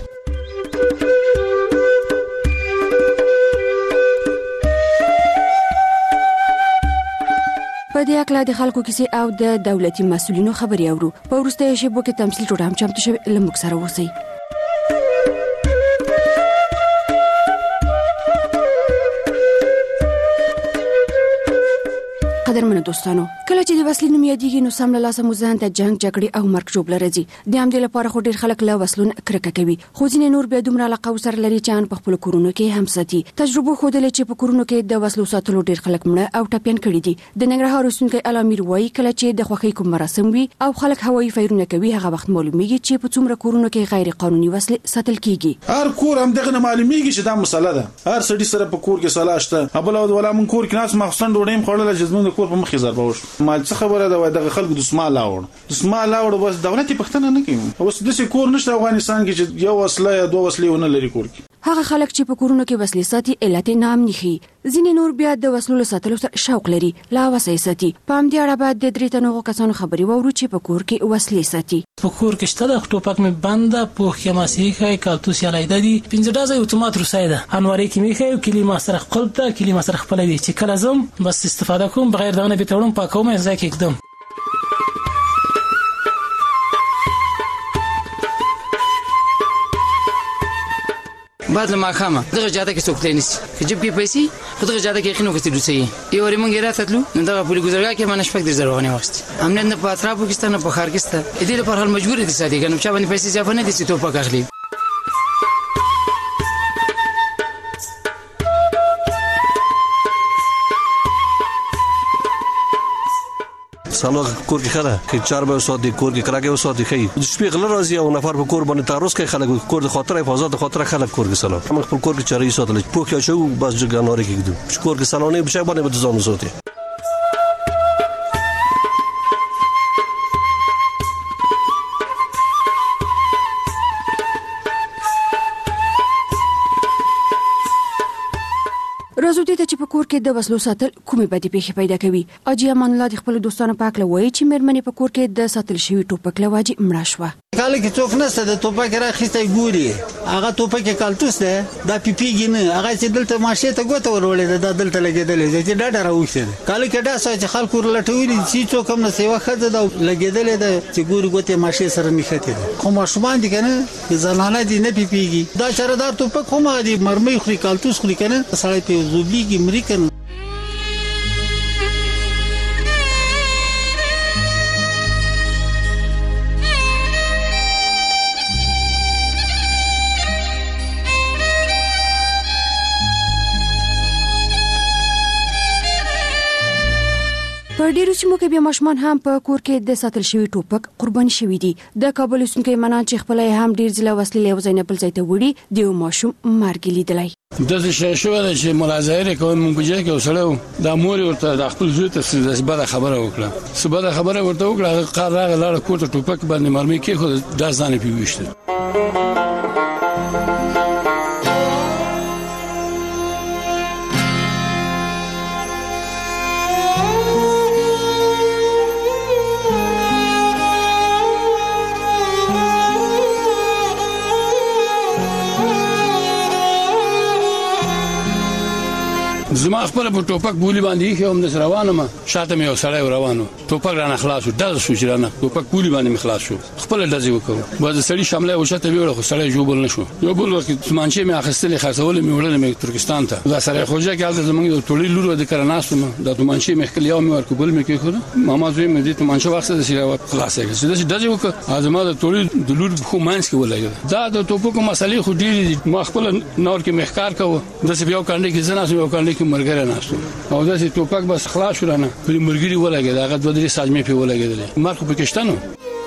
Speaker 25: په دې اړه د خلکو کیسې او د دولتي مسؤلینو خبرې اورو. په وروستیو شیبو کې تمثیل ټوټه هم چمتو شوې، له موږ سره اوسئ. قدرمنو دوستانو، کله چې د وسلې نوم یادېږي نو سم له لاسه مو ذهن ته جنګ، جګړې او مرګ ژوبله راځي. د همدې لپاره خو ډېر خلک له وسلو نه کرکه کوي، خو ځینې نور بیا دومره علاقه ورسره لري چې ان په خپلو کورونو کې هم ساتي. تجربو ښودلې چې په کورونو کې د وسلو ساتلو ډېر خلک مړه او ټپیان کړي دي. د ننګرهار اوسېدونکی الامیر وایي کله چې د خوښۍ کوم مراسم وي او خلک هوایي فیرونه کوي، هغه وخت معلومیږي چې په څومره کورونو کې غیر قانوني وسلې ساتل کیږي.
Speaker 7: هر کور هم دغه معلومیږي چې دا مسله ده. هر سړي سره په کور کې سلا شته. ابل او ولا من کور کې ناس مخصن ډوډۍ خړل چې زموږ کور په مخې ضربه وشو. مال څه خبره ده؟ دغه خلکو د سما لاوړ د سما لاوړ بس دولت پښتنه نه کوي. اوس د څه کور نشته افغانستان کې چې یو وسله یا دوه وسلې ونه لري کور کې.
Speaker 25: هغه خلک چې په کورونو کې وسلې ساتي علت نام نخي، ځینې نور بیا د وسلو ساتلو سره شوق لري لا وسې ساتي. په همدې اړه باید د درې تنو کسانو خبري وورو چې په کور کې وسلې ساتي.
Speaker 6: په کور کې شته د ټوپک مې بنده پوخ کې ماسیخه کالتوس یا لایدا دي پنځه ډازه اتومات روسای ده انواري کې میخه کلمه سره خپل ته کلمه سره خپل دي چې کله زم بس استفاده کوم بغیر دونه به تړم پاکوم ځکه کېدم.
Speaker 4: بعد لما خامه دغه جاده کې څوک تلنيسي چې جيب کې پیسې خو دغه جاده کې خینو کې دوسي یو ری مونږ راتلو نو دغه پولی ګزارګه کې باندې شپږ درځه روانه وخت امنیت نه په اطرافو کې ستنه په خار کې ست دې لپاره حل مجبور دي ساتي کنه چې باندې پیسې ځافه نه دي چې توپک اخلي.
Speaker 5: سالو کور کې خره چې چار به وساتي کور کې کراګه وساتي خي د شپې غل راځي او نفر په کور باندې تعرض کوي خلک کور د خاطر حفاظت خاطر خلک کور کې سلام هم خپل کور کې چاري ساتل پوک یا شو بس جګانوري کېږي کور کې سالونه بشه باندې به ځان وساتي.
Speaker 25: راځو دې ته چې په کور کې د وسلو ساتل کومې بدې پیښې پیدا کوي. اجي امان الله د خپل دوستانو پاک لوي چې مېرمنې په کور کې د ساتل شوی ټوپک لواجی مړه شوه.
Speaker 22: کله کې څوک نشته د ټوپک راخسته ګوري هغه ټوپک کالتوس ده دا پیپیږي نه هغه چې دلته ماشه ته ګوته ورولې ده دلته لګېدلې چې ډاډه راوښته کله کې دا څه چې خلکو لټوي چې څوک هم نه سیوا خزه ده لګېدلې ده چې ګوري ګوته ماشه سره میخته ده خو ماشومان دي کنه زنانه دي نه پیپیږي دا چردار ټوپک هم دي مرمۍ خوري کالتوس خوري کنه سړی په زوبلیږي امریکن.
Speaker 25: په ډیرو سیمو کې بیا ماشومان هم په کور کې د ساتل شوی ټوپک قرباني شوی دي. د کابل اوسېدونکي منان چې خپل هم ډیر ځله وسلې له وزینه بل ځای ته وړي د ماشوم مرګ لیدلای.
Speaker 8: د څه شو د چې ملاحظه کوي مونږ په ځای کې وسړو د مور ورته د خپل زوی ته سبا خبره وکړه سبا خبره ورته وکړه قرار راغله لاړه کوټه ټوپک باندې مرمي کې خو د ځان پیوښته. زما خپل په ټوپک بولی باندې خو هم د روانه ما شاته مې وسړی روانو ټوپک رانه خلاص د شو چې رانه ټوپک بولی باندې خلاص شو خپل دځي وکړو باز سړی شامله او شته ویل خو سړی جوړ نشو یو بل وخت مانچې مې اخستلې خاصول مې وړل مې ترکستان ته دا سړی خوځه کې حالت زمونږ د ټولې لور د کرناستم د مانچې مې خپل یو مې ورکو بل مې کې خو ماما زوی مې دې مانچې وخت د سیاوت خلاصې کې چې دځي وکړ ازما د ټولې د لور خو مانس کې ولګل دا د ټوپکو مسلې خو ډېری ما خپل نور کې محکار کوو د څه یو کاندې کې زنه یو کاندې کې مرګره ناستو او دا چې ټوپک بس خلاص شورانه په مرګري ولګي دا غد ودري ساجمه په ولګي مرخ په کشتنو.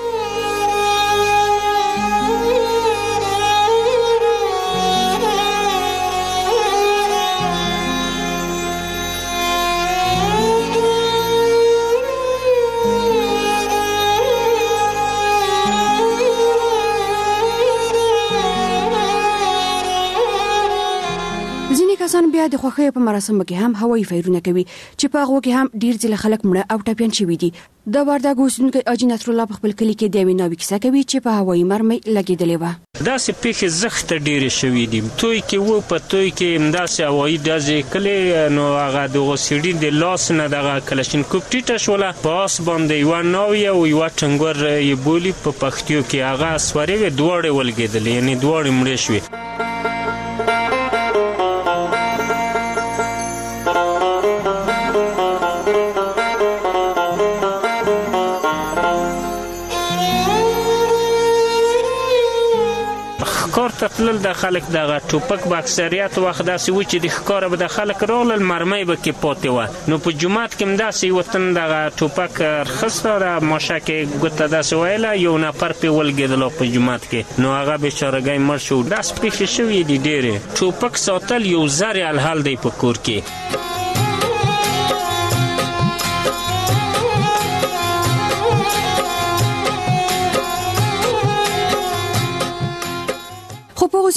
Speaker 25: کسان بیا د خوخه په مراسم کې هم هوایي فایرونه کوي چې په هغه کې هم ډیر ځله خلک مړه او ټاپیان شوي دي. د وردګ اوسېدونکي اجي نصر الله په خپل کلی کې د ویناوي کیسه کوي چې په هوایي مرمۍ لګېدلې و.
Speaker 9: دا سه پیخه زخت ډیر شوي دي توي کې وو په توي کې امداسه هوایي دازې کلی نو هغه د غوسیډي د لاس نه دغه کلشین کوپټیټه شوله پاس باندې یو ناوی او یو ټنګور یې بولی په پختیو کې هغه سوري و دوړې ولګېدلې یعنی دوړې مړې شوې. تطلل د خلک د ټوپک په اکثریت وخت داسې و چې د ښکاره به د خلک راغلل مرمۍ به کې پاتې وه نو په جومات کې هم داسې وطن دغه ټوپک رخصته د ماشه کې ګوته داسې ویله یو نفر پې ولګېدلو په جومات کې نو هغه بېچارهګۍ مړ شو. داسې پېښې شوي دي ډېرې. ټوپک ساتل یو زر الحال دی په کور کې.
Speaker 25: خو په اوسې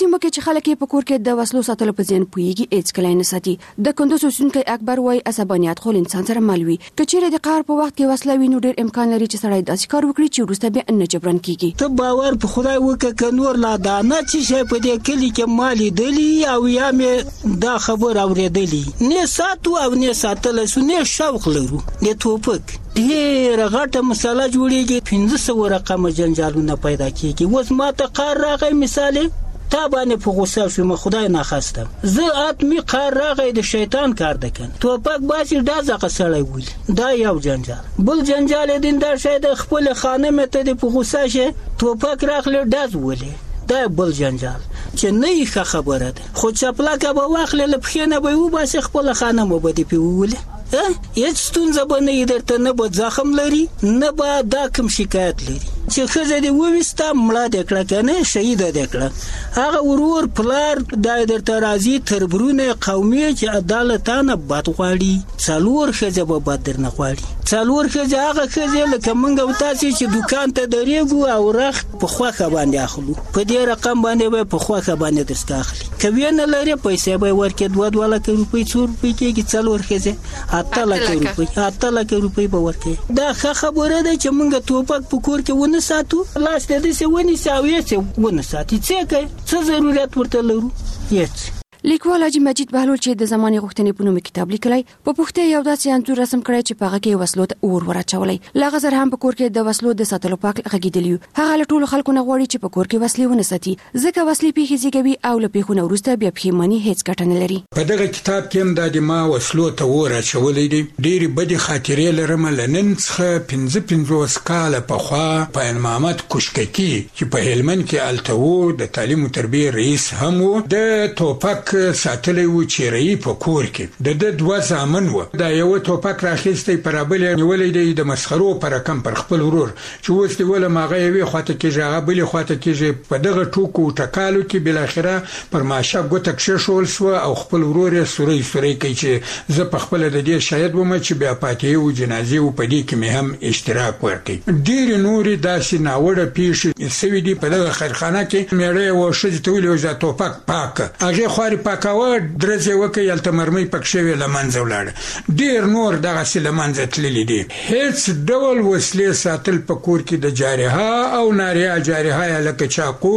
Speaker 25: سیمو کې چې خلک په کور کې د وسلو ساتلو په ځین پويږي هیڅ کله نه ساتي. د کندوز اوسونکي اکبر وای عصبانيت خو انسان سره مالوي. کچېره د قهر په وخت کې وسله وینو ډېر امکان لري چې سړی داسې کار وکړي چې وروسته به نه جبران کیږي.
Speaker 3: ته باور په خدای وکړه ک نور لا دانه چې شي په دې کلی کې مالي دلی او یا مې دا خبر اورېدلی نه ساتو او نه ساتل سو نه شوق لرو نه توپک ډېر غټه مسله جوړیږي پنځه سوه رقم جنجالونه پیدا کیږي. اوس ماته قهر راغی مثال تا باندې په غوسه شوم خدای نه خواستم زه اتمی قهر راغی د شیطان کار دکن توپک باسي دازه قسړی ویل دا یو جنجال بل جنجال دین دا شی د خپل خانم ته د په غوسه شه توپک راغلی داز ولې دا بل جنجال چې نه یې خبره ده خو چپلاکه به واخلې لپخینه به و باسي خپل خانم به دی پیول هیڅ ستونزه به نه درته نه به زخم لري نه به دا کوم شکایت لري چې ښځه دې وویسته مړه دې کړه که نه شهیده دې کړه هغه ورور پلار دا درته راځي تربرونه قومي چې عدالتانه بد غواړي څلور ښځې به بد درنه غواړي څلور ښځې هغه ښځې لکه موږ او تاسې چې دوکان ته درېږو او رخت په خوښه باندې اخلو په دې رقم باندې به په خوښه باندې درڅخه اخلي که ویې نه لرې پیسې به یې ورکړې دوه دوه لکه روپۍ څو روپۍ کېږي څلور ښځې اته لکه روپۍ اته لکه روپۍ به ورکړې دا ښه خبره ده چې موږ توپک په کور کې ونه ساتو لاس ته داسې ونیسي او یې ونه ساتي څه کوي څه ضرورت ورته لرو هېڅ.
Speaker 25: لیکوال حاجي مجید بهلول چې د زمانې غوښتنې په نوم کتاب لیکلی په پښتو یو داسې انځور رسم کړی چې په هغه کې وسلو ته اور ورچولی لاغه زر هم په کور کې د وسلو د ساتلو پاک غږېدلی هغه له ټولو خلکو نه غواړي چې په کور کې وسلې ونه ساتي ځکه وسلې پیښې زیږوي او له پیښو نه وروسته بیا پښیماني هیڅ ګټه نه لري.
Speaker 10: په دغه کتاب کې هم دا د ما وسلو ته اور اچولی دی ډېرې بدې خاطرې لرم له نن څخه پنځه پنځوس کاله پخوا په عین محمد کوشککي چې په هلمند کې هلته و د تعلیم و تربیې رئیس هم و د توپک ساتلی و چیرې په کور کې د د دوه زامن و دا یو توپک راخیستی پر بل نیولې دی د مسخرو پر کم پر خپل ورور چې اوس دی ول ماغه یوې خواته کې هغه بل خواته کې په دغه ټوکو ټکالو کې بل اخره پر ماشه ګوته کې شول سو او خپل ورور یې سوري سوري کوي چې زه په خپل د دې شاهد وم چې بیا پاتې او جنازې او په دې کې مې هم اشتراک ورکړي ډېر نوري داسې ناوړه پیښې سوي دي په دغه خیرخانه کې مېړه و شې ته ویلو چې توپک پاک هغه خوري پاکاو درځي وکي یلته مرمۍ پکښوي لمنځه ولاړ ډیر نور دغه سلمنځه تللی دي هیڅ ډول وسلې ساتل په کور کې د جارحه او ناریا جارحه لکه چاقو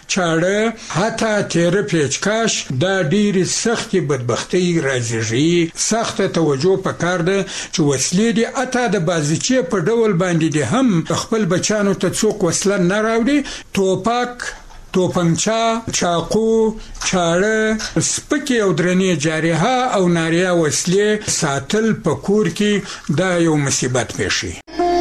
Speaker 10: چاړه حتی تیر پیچکاش دا ډیر سخت بدبختی راځي سخت توجه پکار ده چې وسلې دي اته د بازیچې په ډول باندې دي هم خپل بچانو ته څوک وسله نه راوړي توپک توپنچا چاقو چاړه سپکې او درنې جارحه او ناریا وسلې ساتل په کور کې دا یو مصیبت پیښي.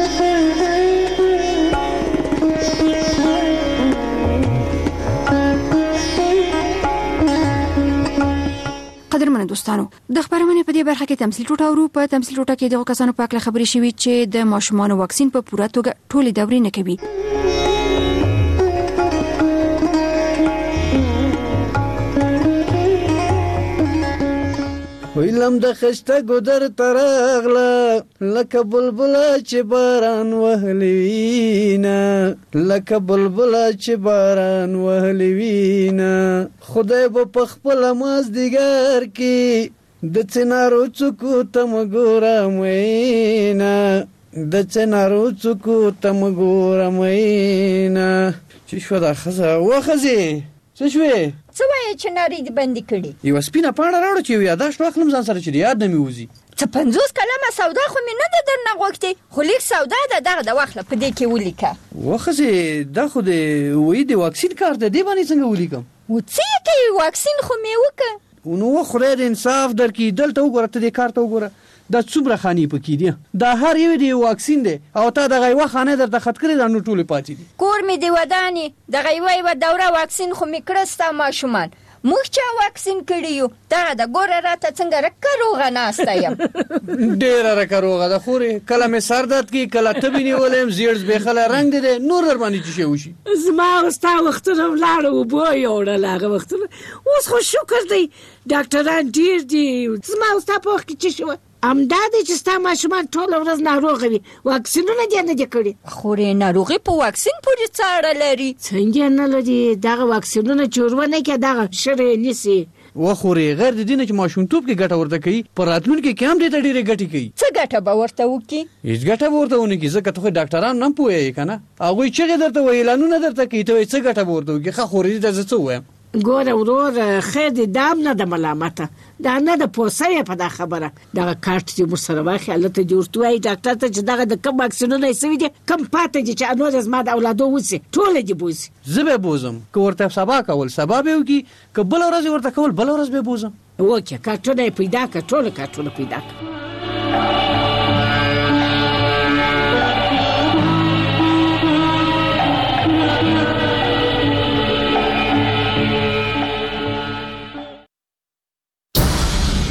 Speaker 25: قدرمن دوستانو د خبرونه په دې برخه کې تمثيل ټوټه ورو په تمثيل ټوټه کې د کسانو په اړه خبرې شوي چې د ماشومان واکسین په پوره توګه ټولې دورې نه کوي.
Speaker 11: ویلم د خشته ګودر ترغله لکه بلبله چې باران وهلی وینا لکه بلبله چې باران وهلی وینا خدای به په خپل مازدیګر کې د چنارو څوکو ته مګورم وینا د چنارو څوکو ته مګورم وینا چې شو دا خزه وخزه څه شوې
Speaker 13: څه وایې چې نارې دې بندې کړي
Speaker 11: یوه سپینه پاڼه راوړه چې یو یاداشت واخلم ځان سره چې د یاد نه مې وځي
Speaker 13: څه پنځوس کلمه سودا خو مې نه ده درنه غوښتې خو لیک سودا ده دغه د واخله په دې کې ولیکه
Speaker 11: وښځې دا خو د وایي د واکسین کار دی دې باندې څنګه ولیکم
Speaker 13: و څه یې کوي واکسین خو مې وکړه
Speaker 11: نو خدای دې انصاف درکړي دلته وګوره ته دې کار ته وګوره دا څومره خانې پکې دي دا هر یو دی واکسین دی او تا دغه یوه خانه درته خط کړې دا نو ټولې پاتې دي
Speaker 13: کور مې د ودانې دغه یوه یوه دوره واکسین خو مې کړه ستا ماشومان موږ چا واکسین کړي یو دغه د ګوره راته څنګه رکه روغه ناسته یم
Speaker 11: ډېره رکه روغه ده خورې کله مې سر درد کړي کله تبې نیولی یم زیړ زبېښلی رنګ دی دی نور در باندې چې شی وشي
Speaker 14: زما او ستا وختونه ولاړه اوبه یوړل هغه وختونه اوس خو شکر دی ډاکټران ډېر دي زما او ستا په وخت کې څه شوه همدا دی چې ستا ماشومان ټوله ورځ ناروغه وي واکسینونه دې نه دي کړي
Speaker 13: خورې ناروغي په واکسین پورې څه اړه لري
Speaker 14: څنګه نه لري دغه واکسینونه چې ورونه کې دغه شرې نیسي
Speaker 11: وخوري غیر د دینه چې ماشومتوب کې ګټه ورته کوي پر راتلونکي کې هم دې ته ډېرې ګټې کوي
Speaker 13: څه ګټه به ورته وکړي
Speaker 11: هیڅ ګټه به ورته ونه کړي ځکه ته خو ډاکټران نه پوهېږي که نه هغوی چغې درته وایي اعلانونه درته کوي ته وایي څه ګټه به ورته وکړي ښه خوري ته زه څه ووایم
Speaker 14: ګوره ورور خیر دې دام نه د ملامته دا نه د پوسوې په دا خبره دغه کارت چې موږ سره واخلې هلته دې ورته وایي ډاکټر ته چې دغه د کوم واکسینونه یې سوي دي کوم پاته دي چې نور زما د اولادو وسي ټوله دې بوزي
Speaker 11: زه به بوزم که ورته سبا کول سبا به وکړي که بله ورځ ورته کول بله ورځ به بوزم
Speaker 14: اوکې کارتونه یې پیدا کړه ټوله کارتونه پیدا کړه